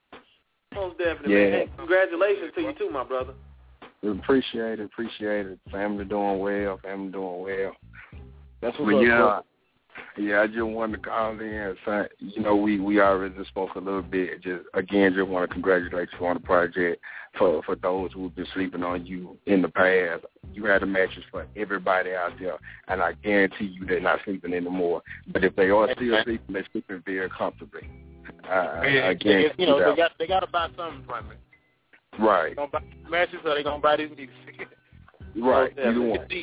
Most definitely, Yeah. man. Hey, congratulations to you too, my brother. Appreciate it. Appreciate it. Family doing well. Family doing well. That's But what's up, yeah, brother. yeah. I just wanted to call in and say, you know, we we already just spoke a little bit. Just again, just want to congratulate you on the project. For for those who've been sleeping on you in the past, you had a mattress for everybody out there, and I guarantee you they're not sleeping anymore. But if they are still sleeping, they're sleeping very comfortably. I, Yeah, I guarantee you know, that. they got they got to buy something from it. Right. They gonna buy matches or they gonna buy this music. Right. Yeah, Either man. one.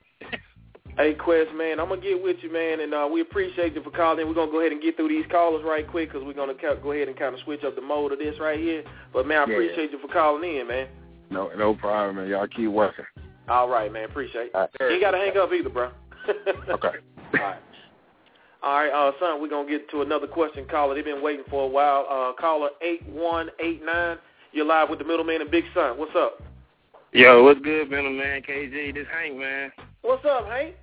Hey, Quest, man, I'm going to get with you, man, and uh, we appreciate you for calling. We're going to go ahead and get through these callers right quick because we're going to go ahead and kind of switch up the mode of this right here. But, man, I Yeah. appreciate you for calling in, man. No, no problem, man. Y'all keep working. All right, man, appreciate it. All right. You ain't got to hang up either, bro. Okay. All right. All right, uh, son, we're going to get to another question caller. They've been waiting for a while. Uh, caller eight one eight nine, you're live with the middleman and Big Son. What's up? Yo, what's good, middleman? K G, this Hank, man. What's up, Hank?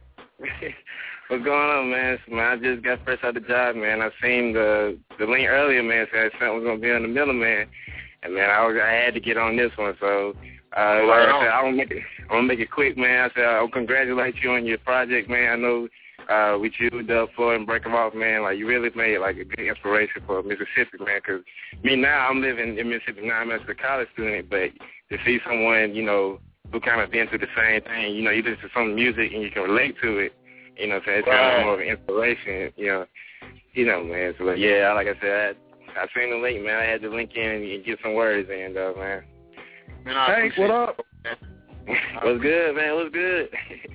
What's going on, man? Man, I just got fresh out the job, man. I seen the the link earlier, man, said something was gonna be on the middleman, and man, I was I had to get on this one. So, uh, like I said, I'm gonna make it. I'm gonna make it quick, man. I said I'll congratulate you on your project, man. I know uh, we chewed up for and break them off, man. Like you really made like a good inspiration for Mississippi, man. Cause me now, I'm living in Mississippi now. I'm as a college student, but to see someone, you know, who kind of been through the same thing, you know, you listen to some music and you can relate to it, you know, so it's kind Right. of more of an inspiration, you know, you know, man. So, like, yeah, like I said, I, I seen the link, man. I had to link in and get some words in, though, man. Man, I Hank, what up? What's good, man? What's good?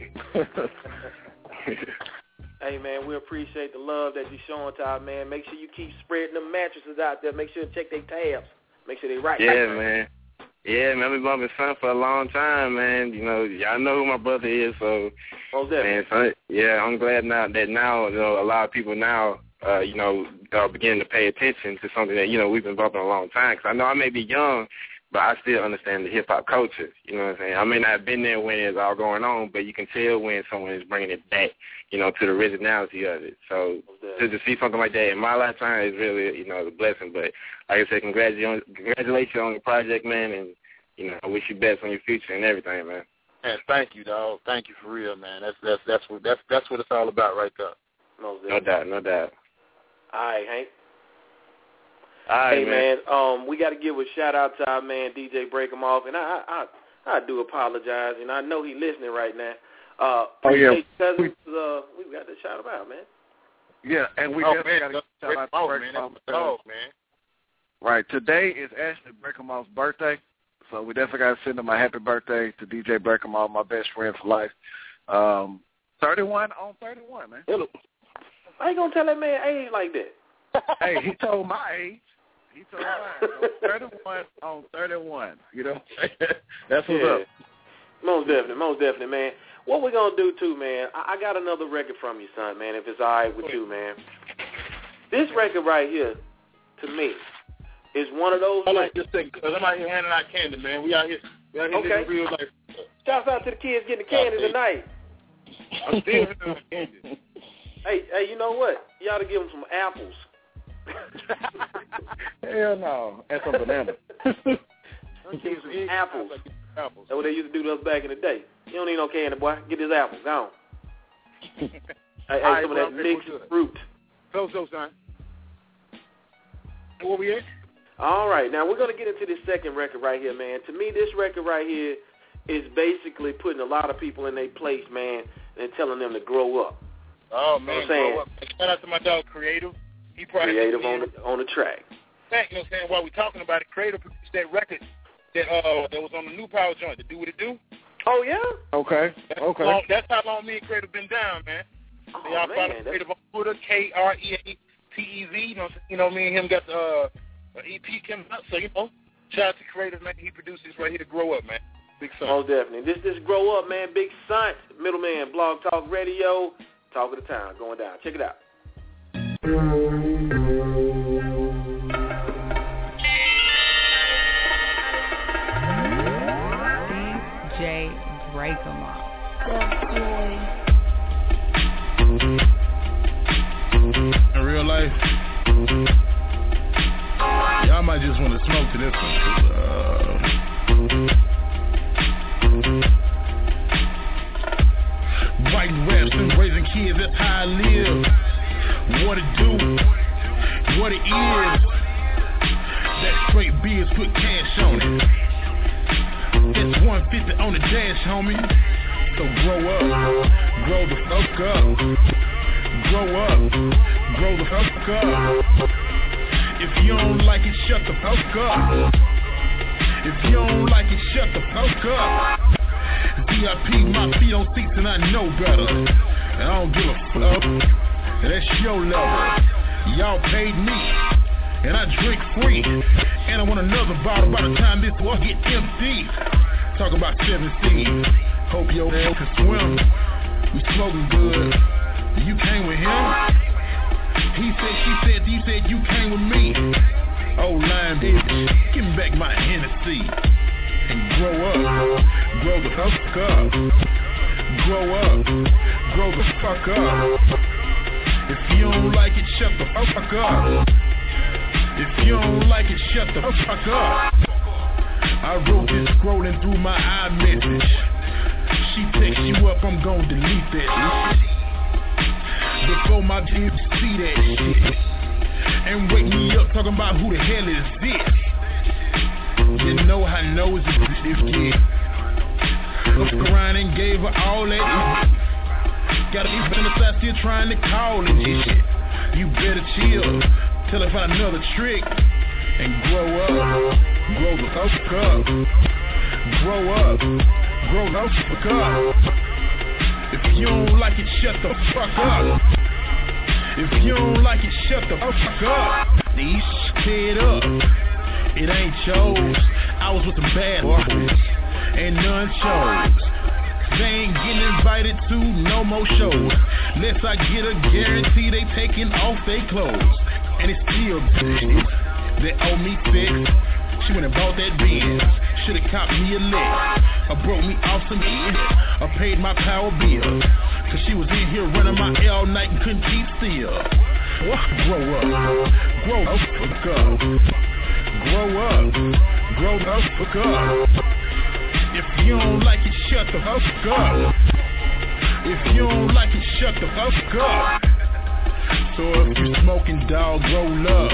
Hey, man, we appreciate the love that you're showing to our man. Make sure you keep spreading the mattresses out there. Make sure to check their tabs. Make sure they right. Yeah, man. Yeah, man, I've been bumping Son for a long time, man. You know, y'all know who my brother is, so, Most definitely. man, so, yeah, I'm glad now that now, you know, a lot of people now, uh, you know, are beginning to pay attention to something that, you know, we've been bumping a long time. Because I know I may be young, but I still understand the hip-hop culture, you know what I'm saying? I may not have been there when it's all going on, but you can tell when someone is bringing it back, you know, to the originality of it. So to, to see something like that in my lifetime is really, you know, a blessing. But like I said, congratulations, congratulations on the project, man, and, you know, I wish you best on your future and everything, man. Man, thank you, dog. Thank you for real, man. That's that's that's what that's that's what it's all about right there. Most No definitely. doubt, no doubt. All right, Hank. All right, Hey, man. man, um, we got to give a shout-out to our man, D J Break 'em Off, and I, I I do apologize, and I know he's listening right now. Uh, Oh, yeah. appreciate Cousins, uh, we got to shout him out, man. Yeah, and we oh, definitely man, got to shout out oh, to man, Break that's dog, man. Right. Today is Ashley Breakamoff's birthday, so we definitely got to send him a happy birthday to D J Breakamoff, my best friend for life. Um, thirty-one on thirty-one, man. I ain't going to tell that man age like that. Hey, he told my age. He told mine. So thirty-one on thirty-one. You know? That's what's Yeah. up. Most definitely, most definitely, man. What we going to do, too, man, I, I got another record from you, son, man, if it's all right with you, man. This record right here, to me, is one of those Hold on, records. just a second, because I'm out here handing out candy, man. We out here, we out here Okay. living real life. Shouts out to the kids getting the candy tonight. I'm still handing out candy. Hey, hey, you know what? You ought to give them some apples. Hell no. And some bananas. Give them some apples. Apples. That's what they used to do to us back in the day. You don't need no candy, boy. Get this apple. Go on. Hey, hey, All right, some well, of that okay, mixed we're good. fruit. So, so, son. Where we at? All right, now we're going to get into this second record right here, man. To me, this record right here is basically putting a lot of people in their place, man, and telling them to grow up. Oh, You know man. what I'm saying? grow up. Shout out to my dog, Creative. He probably Creative on the, on the track. Fact, you know what I'm saying? While we're talking about it, Creative produced that record that uh that was on the New Power joint, the Do What It Do. Oh, yeah? Okay. That's Okay. Long, that's how long me and Creative been down, man. Oh, Y'all man, follow Creative on Twitter, K R E A T E Z. You know, you know, me and him got the uh, E P coming out. So, you know, shout out to Creative, man. He produces right here to grow up, man. Big Son. Most definitely. This this grow up, man. Big Son, Middleman, Blog Talk Radio, Talk of the Town, going down. Check it out. D J Break 'em Up. In real life, y'all might just want to smoke to this one. Uh, writing raps and raising kids, that's how I live. What it do, what it is. That straight biz, put cash on it. It's one fifty on the dash, homie. So grow up, grow the fuck up. Grow up, grow the fuck up. If you don't like it, shut the fuck up. If you don't like it, shut the fuck up. V I P, my feet on seats and I know better. And I don't give a fuck. That's your level. Y'all paid me, and I drink free. And I want another bottle by the time this will get empty. Talk about seventeen. Hope your ass can swim. We smoking good. You came with him. He said, she said, he said you came with me. Oh, lying bitch, give me back my Hennessy. And grow up, grow the fuck up. Grow up, grow the fuck up. If you don't like it, shut the fuck up. If you don't like it, shut the fuck up. I wrote this scrolling through my iMessage. She text you up, I'm gon' delete that shit. Before my kids see that shit. And wake me up talking about who the hell is this. You know how nosy this kid. Looked around and gave her all that. Got a piece on the side still trying to call and shit. You better chill till I find another trick. And grow up, grow the fuck up. Grow up, grow the fuck up. If you don't like it, shut the fuck up. If you don't like it, shut the fuck up. These head up. It ain't yours. I was with some bad boys, and none chose. They ain't getting invited to no more shows. Unless I get a guarantee they taking off their clothes. And it's still bitches. They owe me six. She went and bought that Benz. Should've copped me a lick. Or broke me off some head. Or paid my power bill. Cause she was in here running my air all night and couldn't keep still. Grow up. Grow the fuck up. Grow up. Grow the fuck up. If you don't like it, shut the fuck up. If you don't like it, shut the fuck up. So if you smoking, dog, roll up.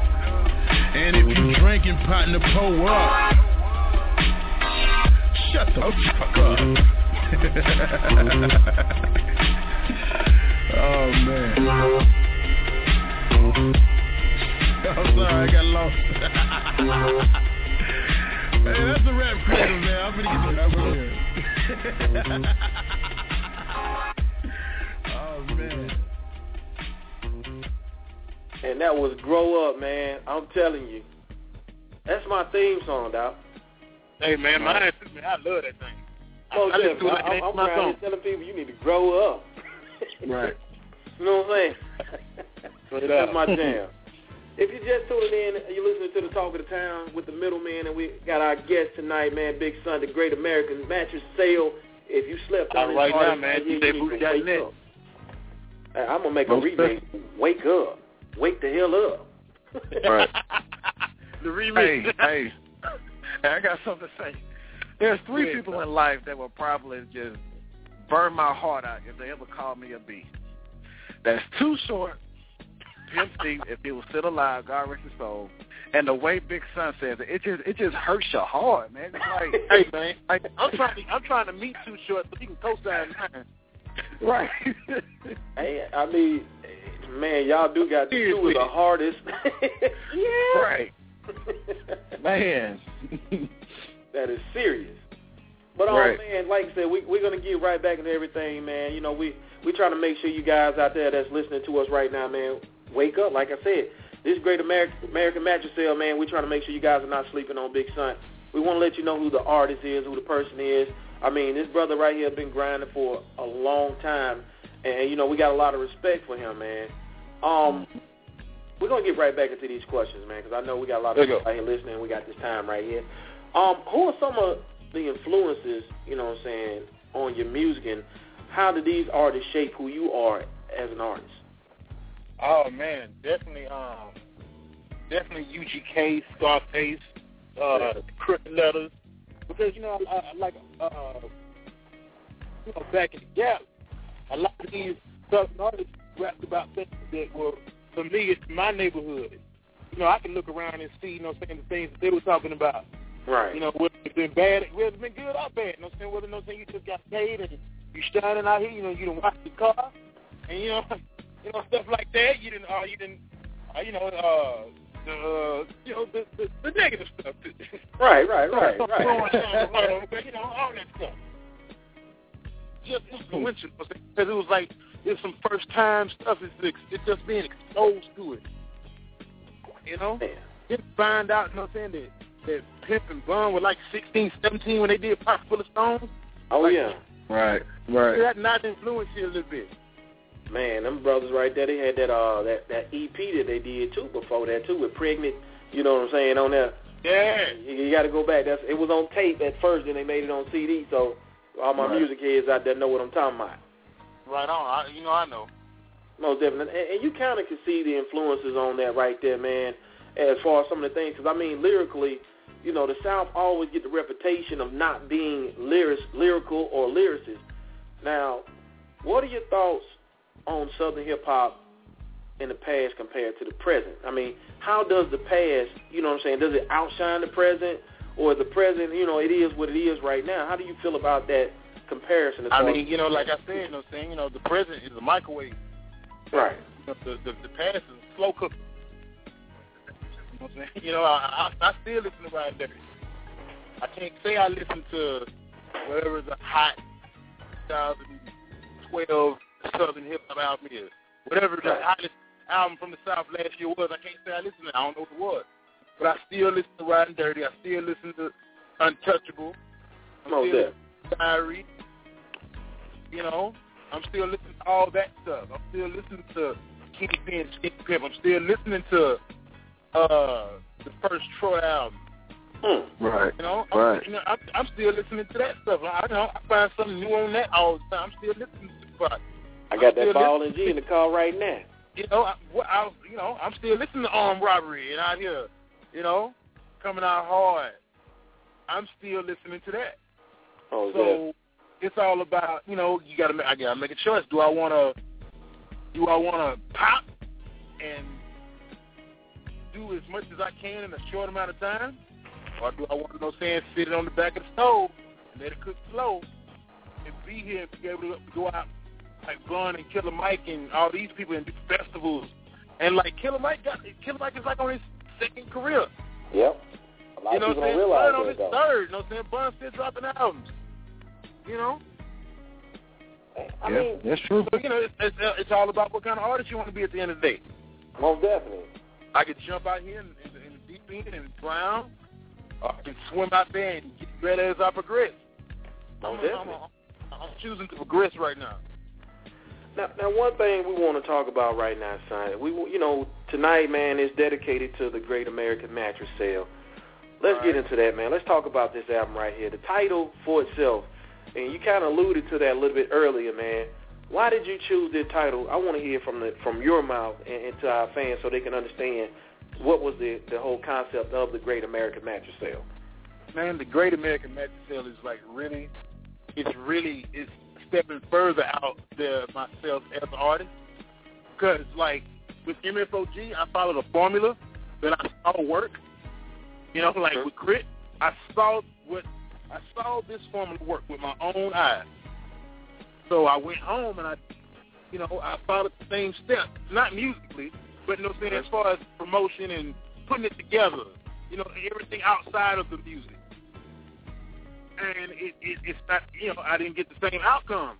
And if you drinking, partner, pull up. Shut the fuck up. Oh, man. I'm sorry, I got lost. Hey, that's a rap creative, man. I'm gonna get to that one. Oh, man. And that was Grow Up, man. I'm telling you. That's my theme song, Doc. Hey, man, mine too, man. I love that thing. Oh, I, I yeah, I, I'm, I'm around here telling people you need to grow up. Right. You know what I'm saying? That's my jam. If you're just tuning in, you're listening to the Talk of the Town with the Middleman, and we got our guest tonight, man, Big Son, the Great American Mattress Sale. If you slept on it right hard, now, man, you say booty got net. I'm gonna make a remake. Wake up, wake the hell up. Right. The remake. Hey, hey, I got something to say. There's three yeah, people in life that will probably just burn my heart out if they ever call me a B. That's Too Short, Pimp C, if he was still alive, God rest his soul. And the way Big Son says it, it just it just hurts your heart, man. It's like, hey man, like, I'm trying to I'm trying to meet Too Short so he can co-sign mine. Right. Hey, I mean, man, y'all do got two of the hardest. Yeah. Right. Man. That is serious. But um, right. man, like I said, we we're gonna get right back into everything, man. You know, we we trying to make sure you guys out there that's listening to us right now, man, wake up. Like I said, this Great American American Mattress Sale, man. We're trying to make sure you guys are not sleeping on Big Son. We want to let you know who the artist is, who the person is. I mean, this brother right here has been grinding for a long time, and you know we got a lot of respect for him, man. Um, we're gonna get right back into these questions, man, because I know we got a lot of people out here listening. We got this time right here. Um, who are some of the influences, you know what I'm saying, on your music, and how do these artists shape who you are as an artist? Oh man, definitely, um, definitely U G K, Scarface, uh, Crooked Letters, because you know, I, I like, uh, you know, back in the Gap, a lot of these Southern artists rapped about things that were familiar to my neighborhood. You know, I can look around and see, you know, saying the things that they were talking about. Right. You know, whether it's been bad, whether it's been good or bad. You know, saying whether no saying you just got paid and you shining out here. You know, you done washed the car, and you know, you know stuff like that. You didn't, uh, you didn't, uh, you know, uh, the, uh, you know, the, the, the negative stuff. Right, right, right, so, right. You know, all that stuff. Just influential because it was like it's some first time stuff. It's it's just being exposed to it. You know, just find out. You know, what I'm saying that. That Pimp and Bun were like sixteen, seventeen when they did Pocket Full of Stones. Oh, like, yeah. Right, right. That not influenced you a little bit. Man, them brothers right there, they had that uh that, that E P that they did, too, before that, too, with Pregnant, you know what I'm saying, on there. Yeah. You, you got to go back. That's It was on tape at first, then they made it on C D, so all my right. music heads out there know what I'm talking about. Right on. I, you know, I know. Most definitely. And, and you kind of can see the influences on that right there, man, as far as some of the things. Because, I mean, lyrically, you know, the South always get the reputation of not being lyric, lyrical or lyricists. Now, what are your thoughts on Southern hip-hop in the past compared to the present? I mean, how does the past, you know what I'm saying, does it outshine the present? Or the present, you know, it is what it is right now? How do you feel about that comparison? As I far mean, you know, like I said, you know, saying, you know, the present is a microwave. Right. You know, the, the, the past is a slow cooker. You know what I'm saying? You know, I, I, I still listen to Ryan Dirty. I can't say I listen to whatever the hot twenty twelve Southern hip-hop album is. Whatever the hottest album from the South last year was, I can't say I listen to it. I don't know what it was. But I still listen to Riding Dirty. I still listen to Untouchable. I'm oh, still listening to Diary. You know, I'm still listening to all that stuff. I'm still listening to Kenny P and Skinny Pimp. I'm still listening to uh, the first Troy album. Hmm. Right. You know, I'm, right. You know, I'm, I'm still listening to that stuff. I, you know, I find something new on that all the time. I'm still listening to Tupac. I got I'm that Ball and G in the car right now. You know, I, I, you know, I'm still listening to Armed Robbery and out here, you know, coming out hard. I'm still listening to that. Oh, so yeah. It's all about, you know, you gotta, I gotta make a choice. Do I wanna, do I wanna pop and do as much as I can in a short amount of time, or do I want to, you know, saying, sit it on the back of the stove and let it cook slow and be here and be able to go out like Bun and Killer Mike and all these people and do festivals. And like Killer Mike got Killer Mike is like on his second career. Yep. A lot you know of people what I'm saying? don't realize Bun on that, his though. third. You know what I'm saying? Bun still dropping albums. You know? I yeah, mean, that's true. So, you know, it's, it's, it's all about what kind of artist you want to be at the end of the day. Most definitely. I could jump out here in, in, in the deep end and drown, or I can swim out there and get better as I progress. Most I'm, definitely. I'm, I'm choosing to progress right now. Now, now, one thing we want to talk about right now, son, we, you know, tonight, man, is dedicated to the Great American Mattress Sale. Let's All get right. into that, man. Let's talk about this album right here. The title for itself, and you kind of alluded to that a little bit earlier, man. Why did you choose this title? I want to hear from the from your mouth and, and to our fans so they can understand what was the, the whole concept of the Great American Mattress Sale. Man, the Great American Mattress Sale is like really, it's really, it's stepping further out there myself as an artist. Because like with M F O G, I followed a formula that I saw work. You know, like with Crit, I saw what I saw this formula work with my own eyes. So I went home and I, you know, I followed the same steps, not musically, but you know what I'm saying, as far as promotion and putting it together, you know, everything outside of the music. and it, it, it's not, you know, I didn't get the same outcome.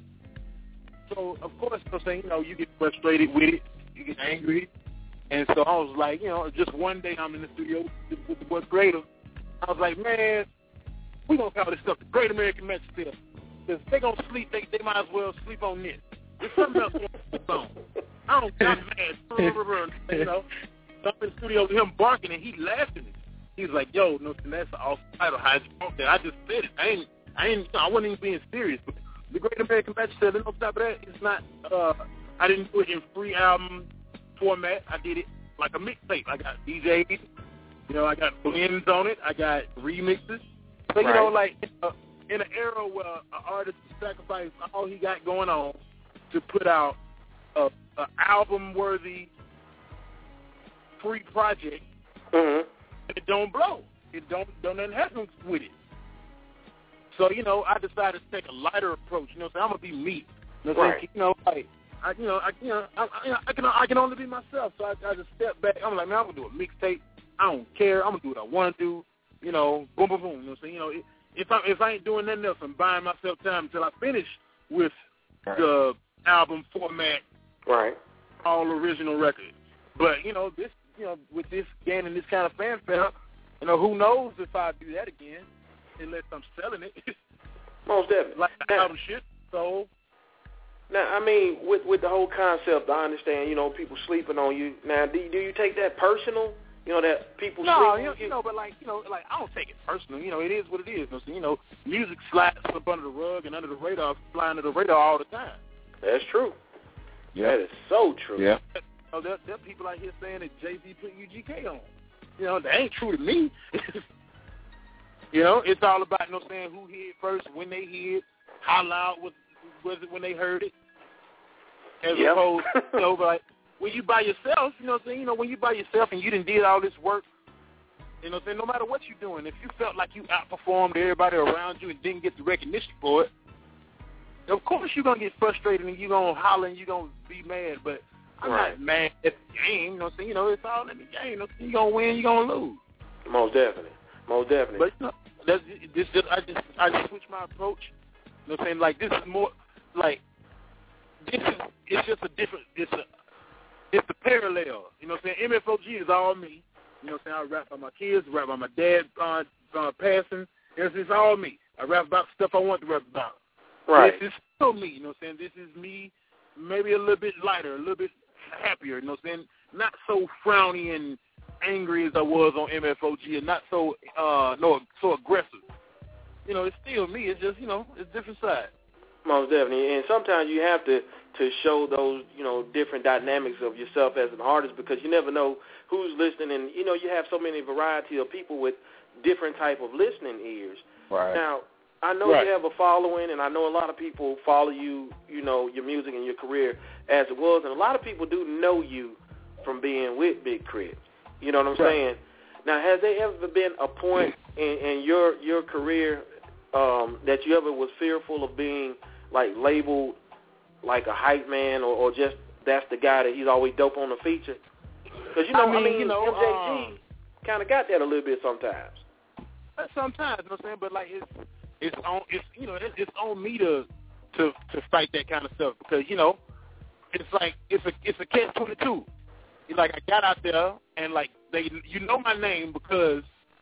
So, of course, you know, saying, you know, you get frustrated with it, you get angry, and so I was like, you know, just one day I'm in the studio with, with the boy Greater. I was like, man, we're going to call this stuff the Great American Magic Step. Because if they're going to sleep, they, they might as well sleep on this. There's something else going to sleep on. I don't got mad. You know, I'm in the studio with him barking, and he laughing. He's like, yo, no, that's an awesome title. How'd you want that? I just said it. I ain't, I ain't, I wasn't even being serious. But the Great American Magic Step, and on top of that, it's not, uh, I didn't do it in free album format. I did it like a mixtape. I got D Js. You know, I got blends on it. I got remixes. So, you right. know, like, uh, in an era where an artist sacrificed all he got going on to put out a, a album-worthy free project, mm-hmm. it don't blow. It don't don't nothing happen with it. So, you know, I decided to take a lighter approach. You know, so I'm gonna be me. You know, right. so, you know, like I, you know, I, you know, I, I, I can I can only be myself. So I, I just step back. I'm like, man, I'm gonna do a mixtape. I don't care. I'm gonna do what I want to do. You know, boom, boom, boom. You know, so you know, if I if I ain't doing nothing else, I'm buying myself time until I finish with right. the album format, right? All original record. But you know, this, you know, with this gaining this kind of fanfare, you know, who knows if I do that again, unless I'm selling it. Most definitely. Like the album shit. So. Now, I mean, with with the whole concept, I understand. You know, people sleeping on you. Now, do you, do you take that personal? You know, that people no, sleep you, on you? you know, but like, you know, like I don't take it personal. You know, it is what it is. You know, music slides up under the rug and under the radar, fly under the radar all the time. That's true. Yeah. That is so true. Yeah. You know, there, there are people out here saying that Jay-Z put U G K on. You know, that ain't true to me. You know, it's all about, you know, saying who heard it first, when they heard it, how loud was was it when they heard it, as yep. opposed, you know, like when you by yourself, you know what I'm saying? You know, when you by yourself and you done did all this work, you know what I'm saying? No matter what you're doing, if you felt like you outperformed everybody around you and didn't get the recognition for it, of course you're going to get frustrated and you're going to holler and you're going to be mad. But I'm right. not mad at the game, you know what I'm saying? You know, it's all in the game. You know, you're going to win, you're going to lose. Most definitely. Most definitely. But, you know, that's, this just, I just I just switched my approach. You know what I'm saying? Like, this is more, like, this is, it's just a different, it's a, it's a parallel. You know what I'm saying? M F O G is all me. You know what I'm saying? I rap about my kids, rap about my dad uh, uh, passing. It's, it's all me. I rap about stuff I want to rap about. Right. This is still me. You know what I'm saying? This is me, maybe a little bit lighter, a little bit happier. You know what I'm saying? Not so frowny and angry as I was on M F O G, and not so uh, no so aggressive. You know, it's still me. It's just, you know, it's a different side. Most definitely. And sometimes you have to, to show those, you know, different dynamics of yourself as an artist, because you never know who's listening. And, you know, you have so many variety of people with different type of listening ears. Right. Now, I know right. you have a following, and I know a lot of people follow you, you know, your music and your career as it was. And a lot of people do know you from being with Big Crit. You know what I'm right. saying? Now, has there ever been a point in, in your, your career um, that you ever was fearful of being, like, labeled like a hype man, or, or just that's the guy that he's always dope on the feature? Because, you know, I mean, I mean you know, M J G um, kind of got that a little bit sometimes. Sometimes, you know what I'm saying? But, like, it's, it's on, it's, you know, it's, it's on me to, to, to fight that kind of stuff, because, you know, it's like, it's a, it's a catch twenty-two. Like, I got out there, and, like, they, you know my name because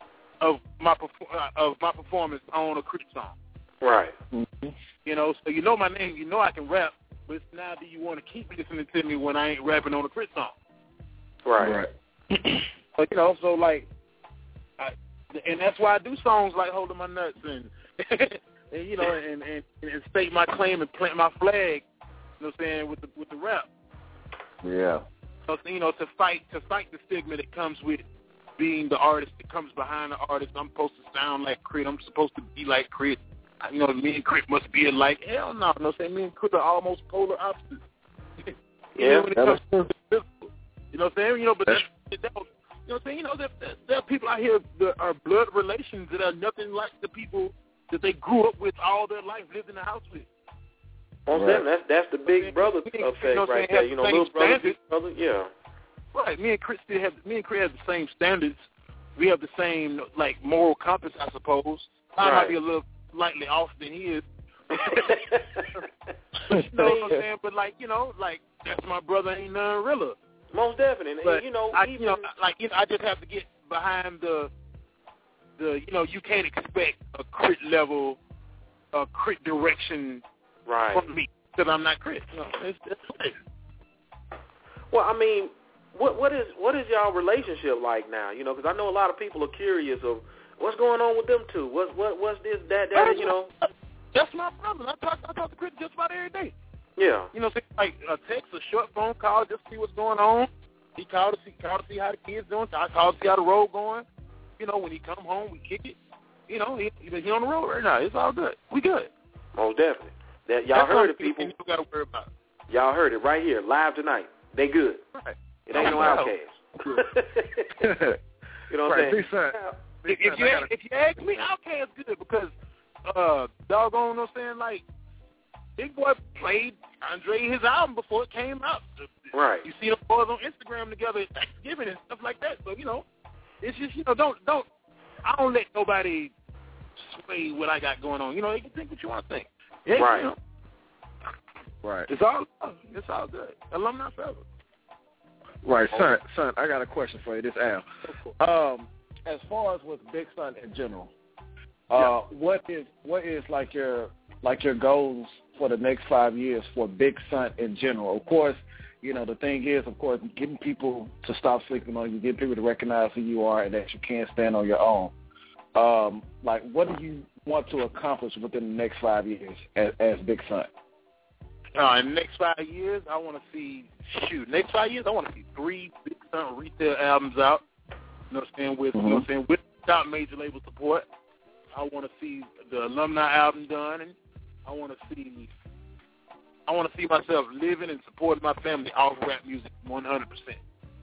of my uh, of my performance on a Crit song. Right. Mm-hmm. You know, so you know my name, you know I can rap, but now do you want to keep listening to me when I ain't rapping on a Crit song? Right. Right. But, you know, so, like, I, and that's why I do songs like Holding My Nuts and, and you know, and, and, and state my claim and plant my flag, you know what I'm saying, with the, with the rap. Yeah. So, you know, to fight to fight the stigma that comes with being the artist that comes behind the artist. I'm supposed to sound like Crit. I'm supposed to be like Crit. You know, me and Crit must be alike. Hell no. You know what I'm saying? Me and Crit are almost polar opposites. You yeah. know, when it comes to physical. You know what I'm saying? You know, but that's, that, you know what I'm saying? You know, there, there are people out here that are blood relations that are nothing like the people that they grew up with all their life, lived in the house with. On right. them, that's that's the big brother effect you know right there. You know, little brother, big brother, yeah. Right. Me and Crit still have me and Crit have the same standards. We have the same like moral compass, I suppose. I right. might be a little slightly off than he is. You know what I'm saying? But like, you know, like that's my brother, ain't none realer. Most definitely. But and, you know, I, even, you know, like you know, I just have to get behind the, the, you know, you can't expect a crit level, a crit direction right. from me because I'm not crit. You know, it's, it's, it's, well, I mean, what what is what is y'all relationship like now? You know, because I know a lot of people are curious of what's going on with them two. What's what what's this that that you know. That's my brother. I talk I talk to Chris just about every day. Yeah. You know, so like a text, a short phone call, just see what's going on. He called to see called to see how the kids doing. I called to see how the road going. You know, when he come home, we kick it. You know, he he on the road right now. It's all good. We good. Most definitely. That y'all That's heard it, people. You got to worry about. Y'all heard it right here, live tonight. They good. Right. It ain't no outcast. You know what right. I'm saying? Son, if, if you ask, if you ask me, outcast good because uh, doggone, you know what I'm saying, like. Big Boy played Andre his album before it came out. Right. You see the boys on Instagram together at Thanksgiving and stuff like that. So, you know, it's just, you know, don't, don't, I don't let nobody sway what I got going on. You know, you can think what you want to think. Yeah, right. You know, right. It's all, it's all good. Alumni forever. Right, son, son, I got a question for you. This Al. Um, as far as with Big Son in general, uh, yeah. what is, what is like your, like your goals for the next five years for Big Son in general? Of course, you know, the thing is, of course, getting people to stop sleeping on you, getting people to recognize who you are and that you can't stand on your own. Um, like, what do you want to accomplish within the next five years as, as Big Son? Uh, in the next five years, I want to see, shoot, next five years, I want to see three Big Son retail albums out, you know what I'm saying, with, mm-hmm. you know what I'm saying, without major label support. I want to see the alumni album done, and I want to see, I want to see myself living and supporting my family off rap music one hundred percent.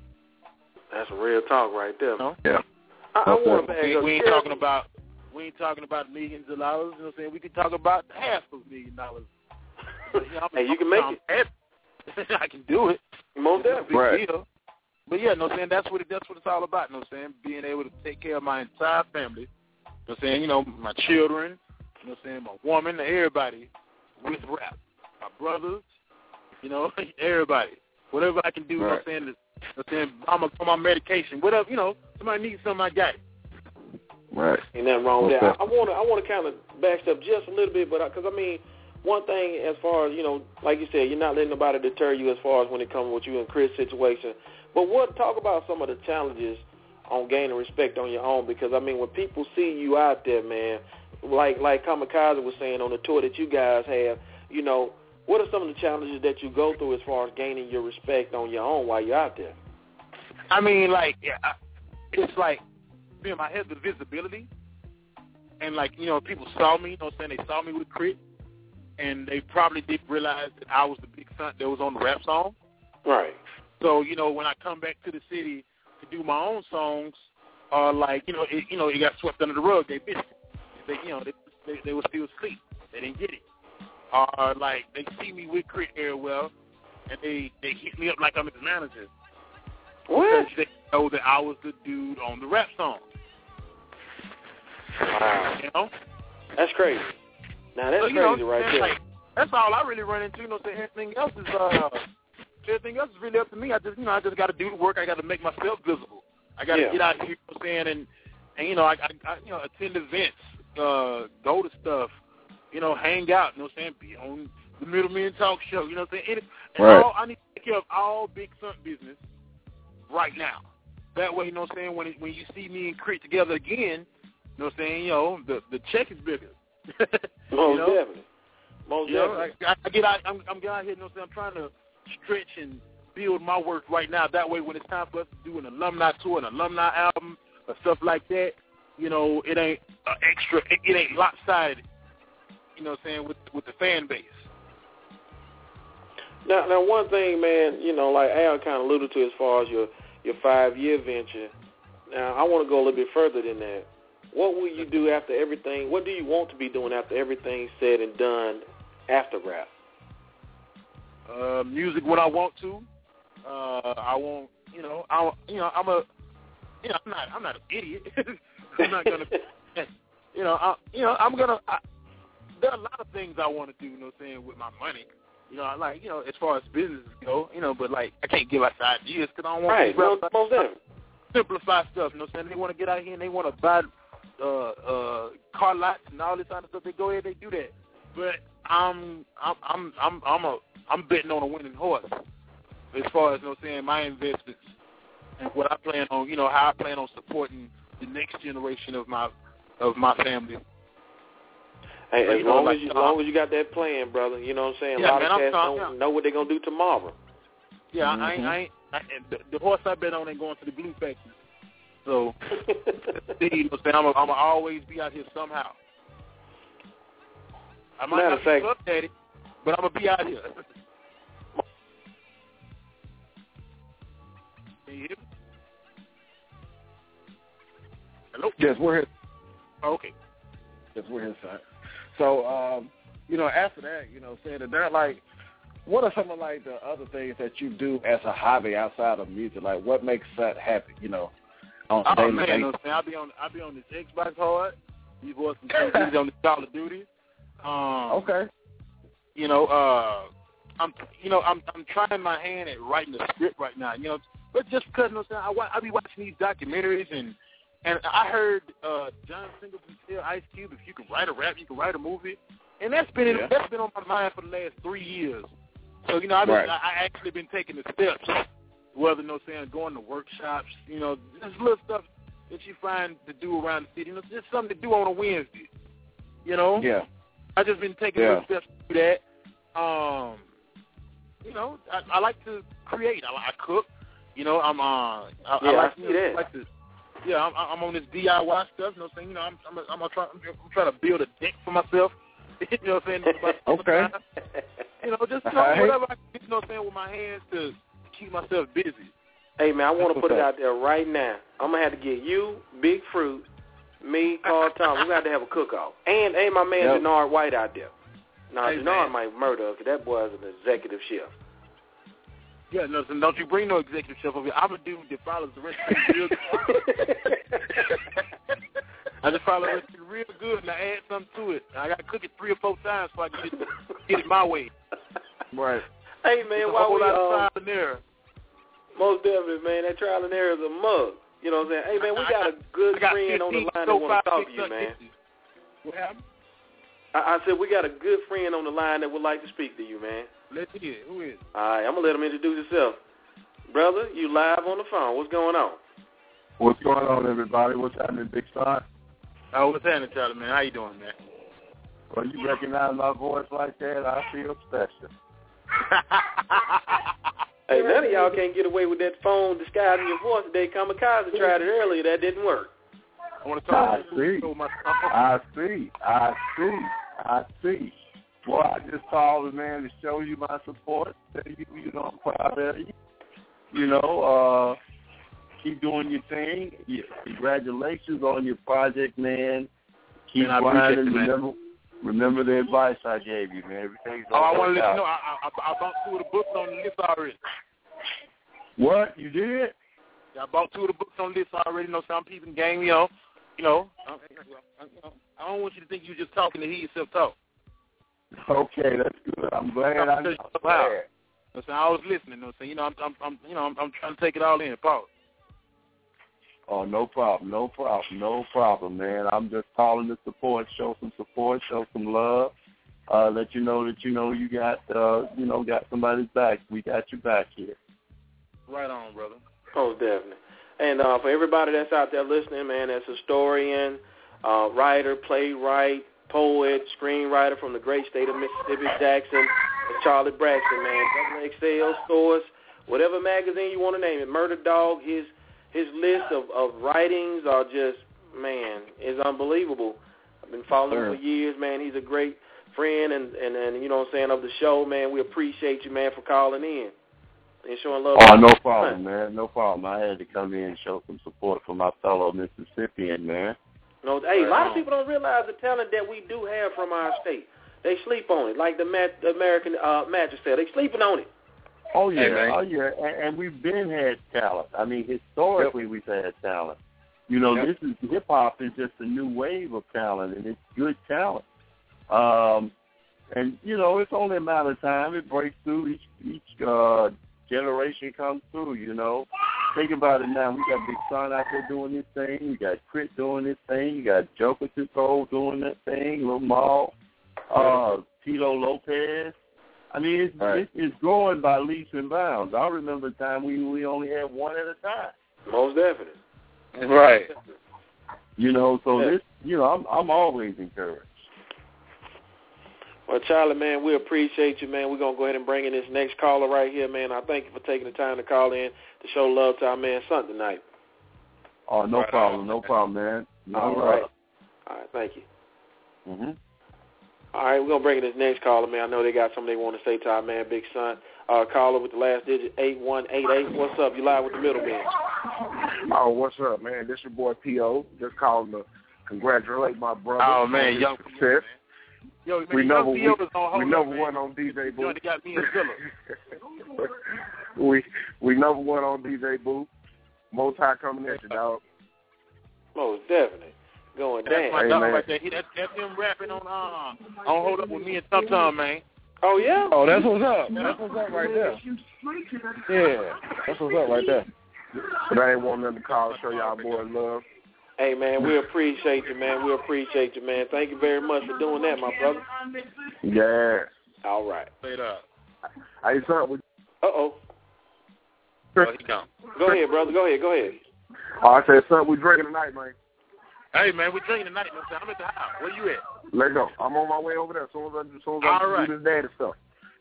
That's real talk right there. No? Yeah. I, I want to we, we ain't talking about, we ain't talking about millions of dollars. You know what I'm saying? We can talk about half of a million dollars. But, you know, hey, you can make it. I can do it. Most definitely. Right. Deal. But yeah, you know what I'm saying? That's what it, that's what it's all about. You know what I'm saying? Being able to take care of my entire family. You know what I'm saying? You know, my children. You know what I'm saying? My woman, everybody with rap. My brothers, you know, everybody. Whatever I can do, right. You know what I'm saying? You know what I'm saying? I'm on my medication. Whatever, you know, somebody needs something, I got it. Right. Ain't nothing wrong with that. I want to I want to kind of back up just a little bit, but because, I, I mean, one thing as far as, you know, like you said, you're not letting nobody deter you as far as when it comes with you and Chris' situation. But what talk about some of the challenges on gaining respect on your own, because, I mean, when people see you out there, man, like like Kamikaze was saying on the tour that you guys have, you know, what are some of the challenges that you go through as far as gaining your respect on your own while you're out there? I mean, like, yeah, it's like, you know, I had the visibility, and, like, you know, people saw me, you know what I'm saying, they saw me with Crit, and they probably didn't realize that I was the Big Son that was on the rap song. Right. So, you know, when I come back to the city to do my own songs, uh, like, you know, it, you know, it got swept under the rug. They missed it. They, you know, they, they, they were still asleep. They didn't get it. Or, uh, like, they see me with Crit very well, and they, they hit me up like I'm his manager. What? Because they know that I was the dude on the rap song. Wow. You know? That's crazy. Now, that's so, you crazy know, right there. Like, that's all I really run into. You know, so everything else is, uh, everything else is really up to me. I just, you know, I just got to do the work. I got to make myself visible. I got to yeah. get out here, you know what I'm saying, and, and you know, I, I, I, you know, attend events, uh, go to stuff, you know, hang out, you know what I'm saying, be on the Middleman Talk Show, you know what I'm saying. And, and right. all, I need to take care of all Big Son business right now. That way, you know what I'm saying, when it, when you see me and Crit together again, you know what I'm saying, you know, the the check is bigger. Most you know? definitely. Most you know, definitely. I, I get out, I'm, I'm getting out here, you know what I'm saying, I'm trying to stretch and build my work right now. That way, when it's time for us to do an alumni tour, an alumni album, or stuff like that, you know, it ain't uh, extra, it, it ain't lopsided, you know what I'm saying, with with the fan base. Now, now, one thing, man, you know, like Al kind of alluded to as far as your, your five-year venture. Now, I want to go a little bit further than that. What will you do after everything? What do you want to be doing after everything's said and done after rap? Uh, music when I want to. Uh, I won't, you know, I, you know, I'm a, you know, I'm not, I'm not an idiot. I'm not gonna, you know, I, you know, I'm gonna. I, there are a lot of things I want to do. You know, what I'm saying with my money. You know, like you know, as far as businesses go, you know, but like I can't give out the ideas because I don't want right. to Most, most definitely. simplify stuff. You know, what I'm saying they want to get out here and they want to buy uh, uh, car lots and all this kind of stuff. They go ahead, they do that. But I'm, I'm, I'm, I'm, I'm a, I'm betting on a winning horse as far as you know, what I'm saying my investments and what I plan on. You know, how I plan on supporting the next generation of my, of my family. Hey, so, as you know, long like, as you, as long as you got that plan, brother, you know what I'm saying. Yeah, a lot man, of I'm cats talking, don't yeah. know what they're gonna do tomorrow. Yeah, Mm-hmm. I ain't, I ain't, I, the, the horse I bet on ain't going to the blue factory. So, you know what I'm saying? I'm going to always be out here somehow. I might Matter not of fact, be up at it, but I'm going to be out here. Can you hear me? Hello? Yes, we're here. Oh, okay. Yes, we're here, son. So, um, you know, after that, you know, saying that they're like, what are some of like the other things that you do as a hobby outside of music? Like, what makes that happy? You know, on a Oh daily man, basis? you know what I'm saying? I'll be on, I'll be on this Xbox hard. These boys can be on the Call of Duty. Um, okay. You know, uh, I'm, you know, I'm, I'm trying my hand at writing a script right now. You know, but just because, you know, what I'm saying, I, wa- I be watching these documentaries and. And I heard uh, John Singleton tell Ice Cube, if you can write a rap, you can write a movie. And that's been Yeah. that's been on my mind for the last three years. So, you know, I've been, Right. I, I actually been taking the steps, whether, you know, saying going to workshops, you know, just little stuff that you find to do around the city. You know, just something to do on a Wednesday, you know? Yeah. I just been taking Yeah. little steps to do that. Um, you know, I, I like to create. I, I cook. You know, I'm, uh, I, Yeah, I like, I see you know, that. like to, Yeah, I'm, I'm on this D I Y stuff. You know what I'm saying? You know, I'm, I'm, I'm, I'm, trying, I'm trying to build a deck for myself. You know what I'm saying? Okay. You know, just you know, All right. whatever I can, you know what I'm saying, with my hands to keep myself busy. Hey, man, I want to That's put it what's out there right now. I'm going to have to get you, Big Fruit, me, Carl Thomas. We're going to have to have a cook-off. And, and my man Yep. Denard White out there. Now, Hey, Denard man. might murder because that boy is an executive chef. Yeah, no, so don't you bring no executive chef over here. I'm a dude that follows the recipe real good. I just follow the recipe real good, and I add something to it. I got to cook it three or four times before I get it, get it my way. Right. Hey, It's man, a while whole we, lot of um, trial and error. most definitely, man, that trial and error is a mug. You know what I'm saying? Hey, man, we I- got a good I got friend on the fifteen line that want to talk to you, so man. What happened? I, I said we got a good friend on the line that would like to speak to you, man. Let's hear it. Who is it? All right, I'm going to let him introduce himself. Brother, you live on the phone. What's going on? What's going on, everybody? What's happening, Big Son? Oh, what's happening, Charlie, man? How you doing, man? Well, you recognize my voice like that, I feel special. Hey, none of y'all can't get away with that phone disguising your voice today. Kamikaze tried it earlier. That didn't work. I want to talk I to see. you. I see. I see. I see. Well, I just called the man to show you my support. Tell you, you know, I'm proud of you. You know, uh, keep doing your thing. Yeah, congratulations on your project, man. Keep Man, I appreciate grinding. it, man. Remember, remember the advice I gave you, man. Everything's Oh, I gonna want to work let you know, out. I, I, I bought two of the books on the list already. What? You did? Yeah, I bought two of the books on the list already. No some people game, you know. You know, I, I, I don't want you to think you just talking to hear yourself talk. Okay, that's good. I'm glad. I'm I'm glad. glad. So I was listening. You know, so you know, I'm, I'm, I'm you know, I'm, I'm trying to take it all in. Pause. Oh, no problem, no problem, no problem, man. I'm just calling to support, show some support, show some love. Uh, let you know that you know you got, uh, you know, got somebody's back. We got your back here. Right on, brother. Oh, definitely. And uh, for everybody that's out there listening, man, that's a historian, uh, writer, playwright, poet, screenwriter from the great state of Mississippi, Jackson, Charlie Braxton, man. Double X L, Source, whatever magazine you want to name it, Murder Dog, his his list of, of writings are just, man, is unbelievable. I've been following Sure. him for years, man. He's a great friend and, and, and, you know what I'm saying, of the show, man. We appreciate you, man, for calling in and showing love. Oh, no problem, man. No problem. I had to come in and show some support for my fellow Mississippian, man. No, hey, a lot of people don't realize the talent that we do have from our state. They sleep on it, like the, Mat- the American uh, Magic said. They sleeping on it. Oh, yeah. Hey, man. Oh, yeah. And, and we've been had talent. I mean, historically, we've had talent. You know, Yep. this is hip hop is just a new wave of talent, and it's good talent. Um, and you know, it's only a matter of time. It breaks through. Each each uh, generation comes through. You know, think about it now. We got Big Sean out there doing this thing. We got Crit doing this thing. You got Joker Control doing that thing. Lil Mal, uh, Tito Lopez. I mean, it's, Right. it's it's growing by leaps and bounds. I remember a time we we only had one at a time. Most definitely. Right. You know, so Yeah. this, you know, I'm I'm always encouraged. Well, Charlie, man, we appreciate you, man. We're going to go ahead and bring in this next caller right here, man. I thank you for taking the time to call in to show love to our man Son tonight. Oh, no Right. problem, no problem, man. No All love. right. All right, thank you. Mm-hmm. All right, we're going to bring in this next caller, man. I know they got something they want to say to our man Big Son. Uh, caller with the last digit, eight one eight eight. What's up? You live with the middleman. Oh, what's up, man? This your boy P O. Just calling to congratulate my brother. Oh, man, on his young success. Yo, man, we young number P O we, is on hold we up, number man. one on D J You Boo. know, they got me and Zilla. we we number one on D J Boo. Most High coming at you, dog. Most definitely. Going That's down. my Hey, dog man. right there. He, that's, that's him rapping on uh, on Hold Up with me and Tum Tum, man. Oh, yeah? Oh, that's what's up. That's what's up right there. Yeah, that's what's up right there. But I ain't want nothing to call show y'all boys love. Hey, man, we appreciate you, man. We appreciate you, man. Thank you very much for doing that, my brother. Yeah. All right. Straight up. Hey, son, we, Uh-oh. Oh, he gone. Go ahead, brother. Go ahead. Go ahead. oh, I said, son, we drinking tonight, man. Hey, man, we're drinking tonight. Man. I'm at the house. Where you at? Let go. I'm on my way over there as soon as I, as soon as I All right. do this daddy stuff.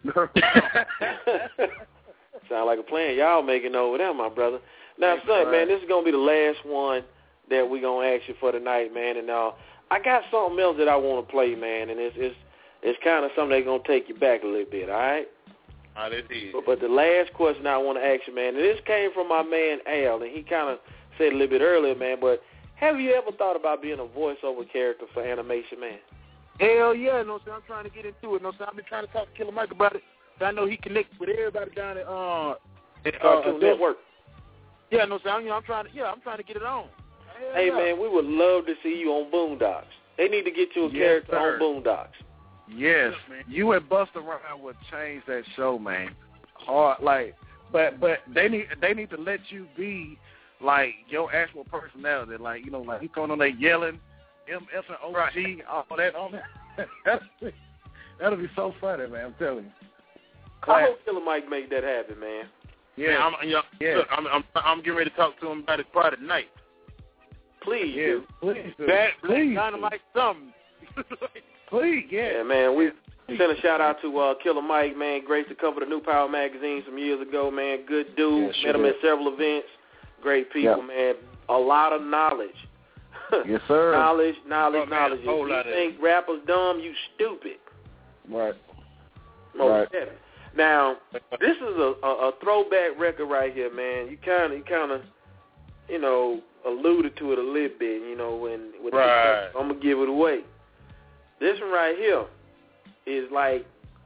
Sound like a plan y'all making over there, my brother. Now, Thanks, son, man. man, this is going to be the last one that we're going to ask you for tonight, man. And uh, I got something else that I want to play, man, and it's it's it's kind of something that's going to take you back a little bit, all right? Oh, that's easy. But, but the last question I want to ask you, man, and this came from my man Al, and he kind of said a little bit earlier, man, but have you ever thought about being a voiceover character for animation, man? Hell yeah, no sir. I'm trying to get into it. No sir. I've been trying to talk to Killer Mike about it. So I know he connects with everybody down at uh, at, Cartoon uh, Network. Yeah, no sir. I'm, you know, I'm trying to. Yeah, I'm trying to get it on. Hell Hey, yeah. man, we would love to see you on Boondocks. They need to get you a Yes, character sir. on Boondocks. Yes, you and Busta Rhymes would change that show, man. Hard, like, but but they need they need to let you be like your actual personality, like you know, like you going on there yelling, M F and O G, all that on that. That'll be so funny, man. I'm telling you. I Class. hope Killer Mike make that happen, man. Yeah, I'm, you know, Yeah. Look, I'm, I'm I'm getting ready to talk to him about it Friday night. Please Yeah, do. please do. That Please Dynamite something. Please, yeah. Yeah, man, we send a shout out to uh, Killer Mike, man. Graced the cover of the New Power magazine some years ago, man. Good dude. Yeah, sure Met him did. at several events. Great people, Yeah. man. A lot of knowledge. Yes, sir. knowledge, knowledge, Oh, man, knowledge. a whole If you lot of think rappers dumb, you stupid. Right. Most Right. definitely. Now, this is a, a, a throwback record right here, man. You kind of, you kind of, you know, alluded to it a little bit, you know, when with Right. the, I'm gonna give it away. This one right here is like,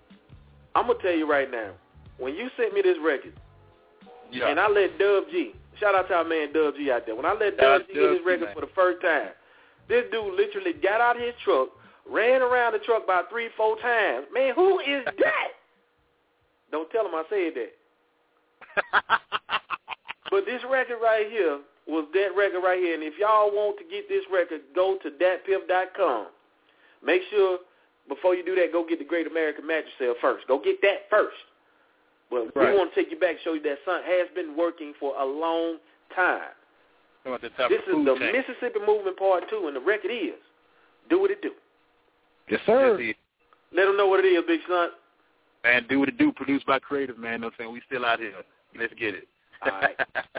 I'm gonna tell you right now. When you sent me this record, Yeah. and I let Dub G, shout out to our man Dub G out there. When I let Shout out Dub G to get Dub this G, record man. for the first time, this dude literally got out of his truck, ran around the truck about three, four times. Man, who is that? Don't tell him I said that. But this record right here was that record right here. And if y'all want to get this record, go to dat piff dot com. Make sure before you do that, go get the Great American Mattress Sale first. Go get that first. But Right. we want to take you back, show you that Son has been working for a long time. About the top This of is food the chain. Mississippi Movement Part two, and the record is Do What It Do. Yes, sir. Yes, Let them know what it is, Big Son. Man, do what it do, produced by Creative, man. No saying we still out here. Let's get it. All right.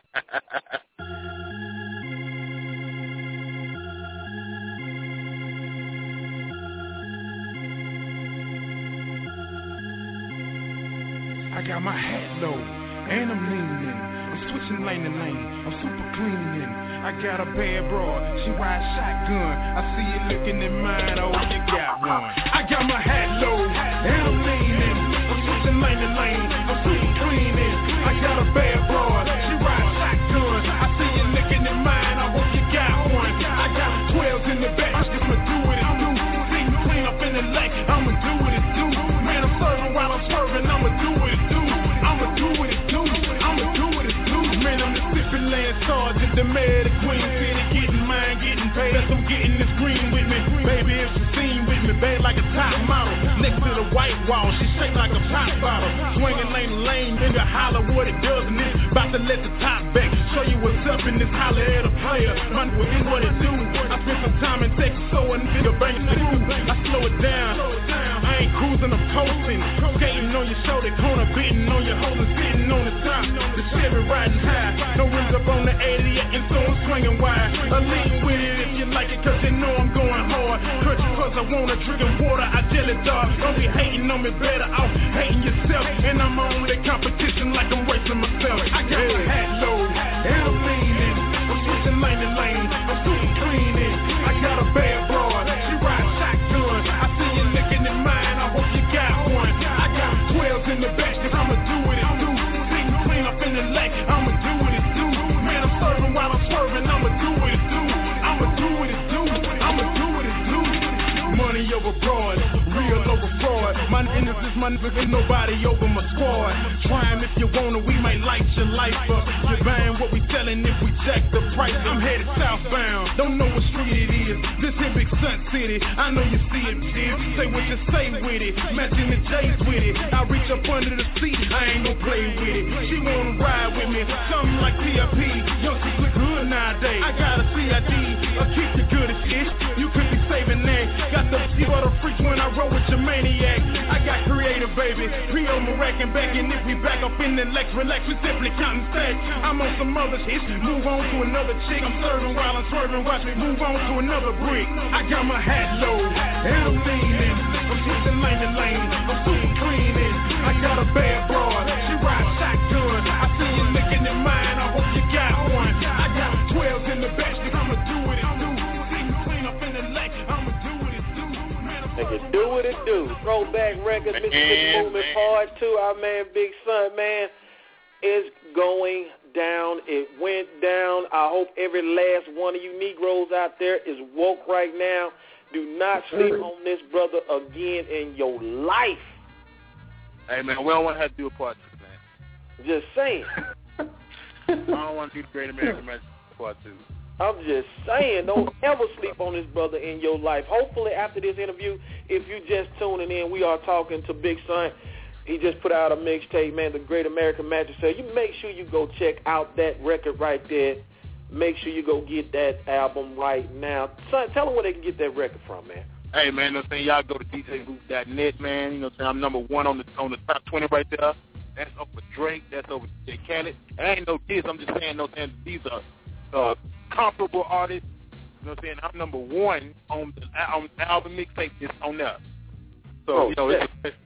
I got my hat low, and I'm leaning. I'm switching lane to lane. I'm super cleaning. I got a bad broad, she ride shotgun. I see you looking at mine, oh, you got one. I got my hat low, and I'm leaning. I'm switching lane to lane. I'm super cleaning. I got a bad broad, she ride shotgun. I see you looking at mine, I hope you got like a top model. Next to the white wall, she shake like a pop bottle. Swinging lane to lane, nigga holler what it does, and it's about to let the top back. Show you what's up in this holler at a player. Man, what it what it do? I spent some time in Texas, so a nigga bang the crew. I slow it down. I ain't cruising, I'm coasting. Skating on your shoulder, corner beating on your hoes and sitting on the top. The Chevy riding high. No rims up on the eighty-eight, and so I'm swinging wide. I lean with it if you like it, cause you know I'm going hard. Cause you cause I wanna drink water, I jelly dog. Don't be hating on me, better off hating yourself. And I'm on the competition like I'm racing myself. I got my hat low, and I'm leaning. I'm switching lane to lane, I'm super cleaning. I got a bad broad, she ride shotgun. I see you looking at mine, I hope you got one. I got twelves in the back, cause I'ma do what it do. Sitting clean up in the lake, I'ma do what it do. Man, I'm serving while I'm swerving, I'ma do what it do. I'ma do what it do, I'ma do what it do. Money over broad, real over fraud. My niggas is my niggas, ain't nobody over my squad. Trying if you wanna, we might light your life up. You're buying what we selling if we jack the price. I'm headed southbound, don't know what street it is. This here Big Sun City, I know you see it, bitch. Say what you say with it, matching the J's with it. I reach up under the seat, I ain't gon' play with it. She wanna ride with me, something like T I P. Young she look good nowadays. I got a C I D, I'll keep you good as shit. You could be saving that. Got the see what the freaks when I roll with your maniac. I got creative, baby. P O Marac and back, and if we back up in the Lex, relax, we simply counting stacks. I'm on some other shit, move on to another chick. I'm serving while I'm swerving, watch me move on to another brick. I got my hat low, and I'm leaning. I'm switching lane to lane, I'm super cleaning. I got a bad broad, she ride shotgun. I see you looking at mine, I hope you got one. I got twelves in the back, I'ma do what it do. Sitting clean up in the lake, I'ma do what it do. Nigga, do what it do. Throwback Records, Mississippi Movement Part two. Our man Big Sun, man, is going down. It went down. I hope every last one of you Negroes out there is woke right now. Do not sleep on this brother again in your life. Hey, man, we don't want to have to do a part two, man. Just saying. I don't want to do the Great American Match part two. I'm just saying, don't ever sleep on this brother in your life. Hopefully after this interview, if you just tuning in, we are talking to Big Sun. He just put out a mixtape, man, the Great American Mattress Sale. You make sure you go check out that record right there. Make sure you go get that album right now. Son, tell them where they can get that record from, man. Hey, man, you know what I'm saying? Y'all go to D J Booth dot net, man. You know what I'm saying? I'm number one on the on the top twenty right there. That's over Drake. That's over J. Khaled. And I ain't no diss. I'm just saying, no, saying these are uh, comparable artists. You know what I'm saying? I'm number one on the, on the album mixtape is on there. So, oh, you know, it's, it's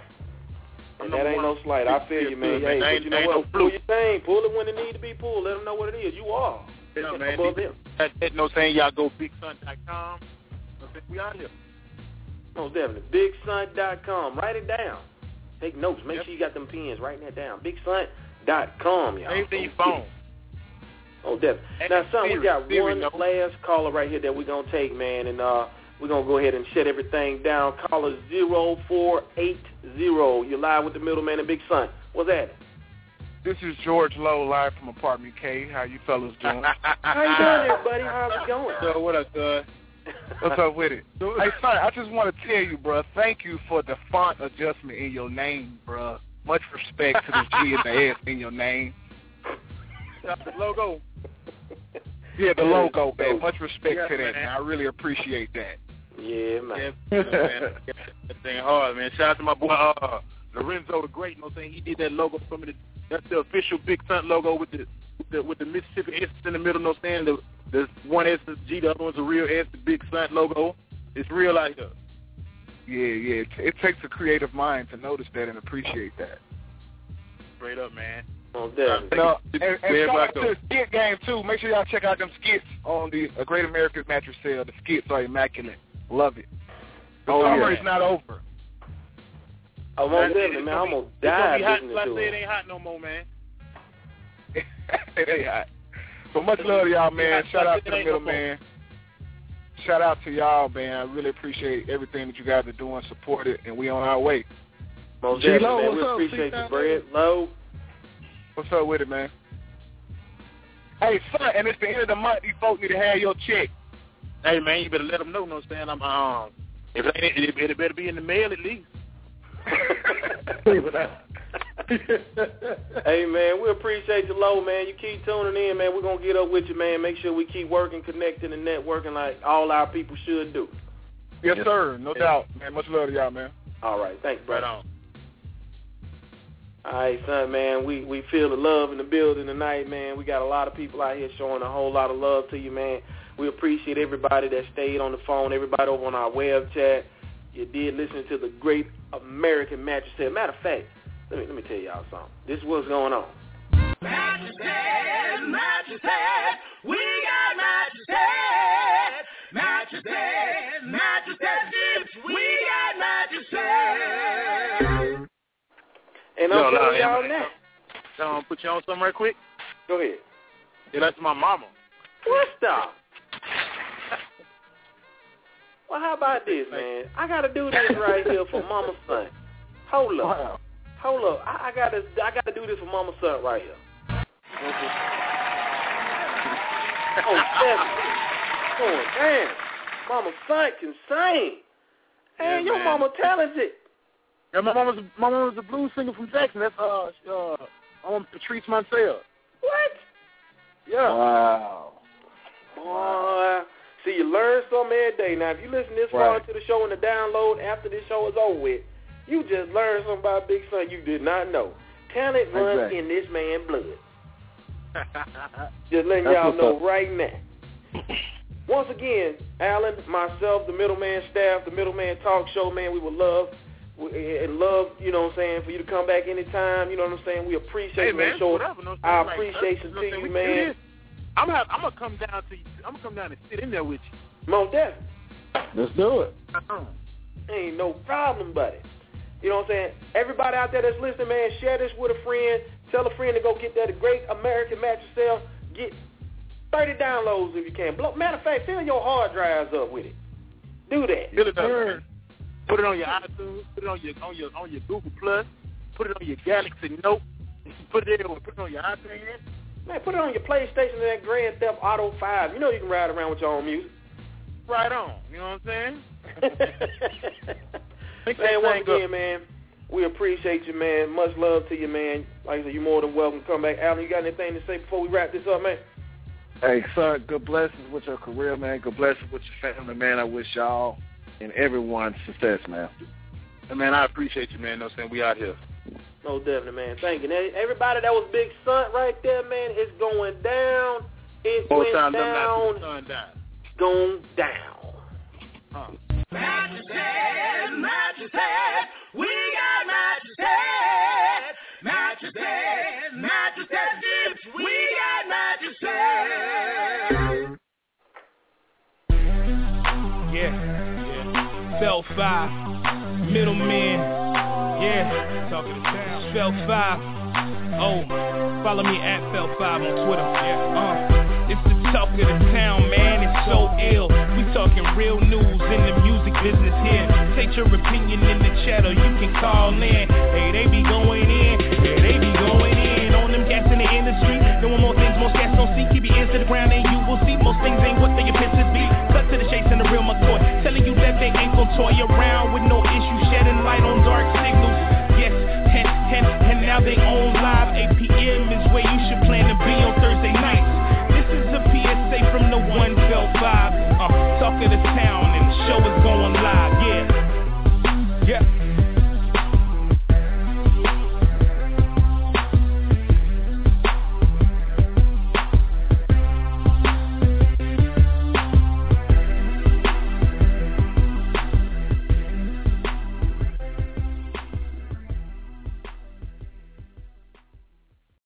and that ain't no slight. I feel you, man. Hey, but you know what? Pull your thing. Pull it when it need to be pulled. Let them know what it is. You are. Yeah, man. Above them. That, that, you know what I'm saying? Y'all go big sun dot com. We out here. Most definitely. big sun dot com. Write it down. Take notes. Make yep. sure you got them pens. Writing that down. big sun dot com, y'all. Save your phone. Oh, definitely. Now, son, we got one last caller right here that we're going to take, man, and uh, we're going to go ahead and shut everything down. Caller zero four eight zero. You're live with the middleman and Big Sun. What's that? This is George Lowe, live from Apartment K. How you fellas doing? How you doing there, buddy? How's it going? So what up, son? What's up with it? Hey, son, I just want to tell you, bro, thank you for the font adjustment in your name, bro. Much respect to the G and the S in your name. The logo. Yeah, the logo, man. Much respect yeah, to that, man. I really appreciate that. Yeah, man. Yeah, man. That thing hard, man. Shout out to my boy uh, Lorenzo the Great. You know what I'm saying? He did that logo for me. That's the official Big Sun logo with the with the, with the Mississippi S in the middle. You know what I'm saying? The, the one S is G, the other one's a real S, the Big Sun logo. It's real out here. Yeah, yeah. It, it takes a creative mind to notice that and appreciate that. Straight up, man. Oh, definitely. No, and, and shout out to the skit game, too. Make sure y'all check out them skits on the A Great American Mattress Sale. The skits are immaculate. Love it. The oh, summer yeah. is not over. Oh, most definitely, man. I'm going to die listening to it. It ain't hot no more, man. It ain't hot. So much love to y'all, man. Shout out to the middleman. Shout out to y'all, man. I really appreciate everything that you guys are doing, support it, and we on our way. Most definitely, man. We appreciate you, Brad. Low. What's up with it, man? Hey, son, and it's the end of the month. These folks need to have your check. Hey, man, you better let them know, you know what I'm saying? I'm, um, If it ain't, it, it better be in the mail at least. Hey, man, we appreciate you, low, man. You keep tuning in, man. We're going to get up with you, man. Make sure we keep working, connecting, and networking like all our people should do. Yes, yes sir. No yeah. doubt, man. Much love to y'all, man. All right. Thanks, brother. Right on. All right, son, man. We, we feel the love in the building tonight, man. We got a lot of people out here showing a whole lot of love to you, man. We appreciate everybody that stayed on the phone, everybody over on our web chat. You did listen to the great American Mattress Tale. Matter of fact, let me let me tell y'all something. This is what's going on. Mattress Tale, Mattress Tale, we got Mattress Tale. Mattress Tale, Mattress Tale, we got Mattress Tale. And I'm telling y'all now. So I'm put you on something right quick. Go ahead. Yeah, that's my mama. What stop? Well, how about this, man? I gotta do this right here for Mama's son. Hold up, wow. hold up. I, I gotta, I gotta do this for Mama's son right here. Oh, Stephanie. Oh, damn. Mama's son can sing. Hey, yeah, your man. Mama talented. Yeah, my mama's my mama's a blues singer from Jackson. That's uh, uh, I'm Patrice Montell. What? Yeah. Wow. Boy. See, you learn something every day. Now, if you listen this far right. to the show and the download after this show is over with, you just learned something about Big Son you did not know. Talent runs exactly. in this man's blood. Just letting That's y'all know up. right now. Once again, Alan, myself, the Middleman staff, the Middleman Talk Show, man, we would love and love, you know what I'm saying, for you to come back anytime. You know what I'm saying? We appreciate hey, you. Man, show no our like, appreciation no to you, we man. I'm gonna I'm gonna come down to you. I'm gonna come down and sit in there with you. Most definitely. Let's do it. Uh-huh. Ain't no problem, buddy. You know what I'm saying? Everybody out there that's listening, man, share this with a friend. Tell a friend to go get that Great American Mattress Tale. Get thirty downloads if you can. Matter of fact, fill your hard drives up with it. Do that. Fill it up. Put it on your iTunes. Put it on your on your on your Google Plus. Put it on your Galaxy Note. Put it there. Put it on your iPad. Man, put it on your PlayStation and that Grand Theft Auto five. You know you can ride around with your own music. Right on. You know what I'm saying? Man, once again, man, we appreciate you, man. Much love to you, man. Like I said, you're more than welcome to come back. Alan, you got anything to say before we wrap this up, man? Hey, son, good blessings with your career, man. Good blessings with your family, man. I wish y'all and everyone success, man. Hey, man, I appreciate you, man. No saying we out here. No, definitely, man. Thank you. Now, everybody that was Big Son right there, man, it's going down. It Both went down. down. down. It's going down. Huh. Mattress Head, Mattress Head, we got Mattress Head. Mattress Head, Mattress Head, we got Mattress Head. Yeah, yeah. Fell five, middleman. Yeah, talking to town. Fell five. Oh, follow me at Fell five on Twitter. Yeah, uh, it's the talk of the town, man. It's so ill. We talking real news in the music business here. Take your opinion in the chat or you can call in. Hey, they be going in. Yeah, they be going in on them cats in the industry. Doing more things most cats don't see. Keep your ears to the ground and you will see most things ain't what they appear to be. Cut to the chase and the real McCoy, telling you that they ain't gon' toy around with no issue, shedding light on dark signals. Yes, and, and, and now they own live A P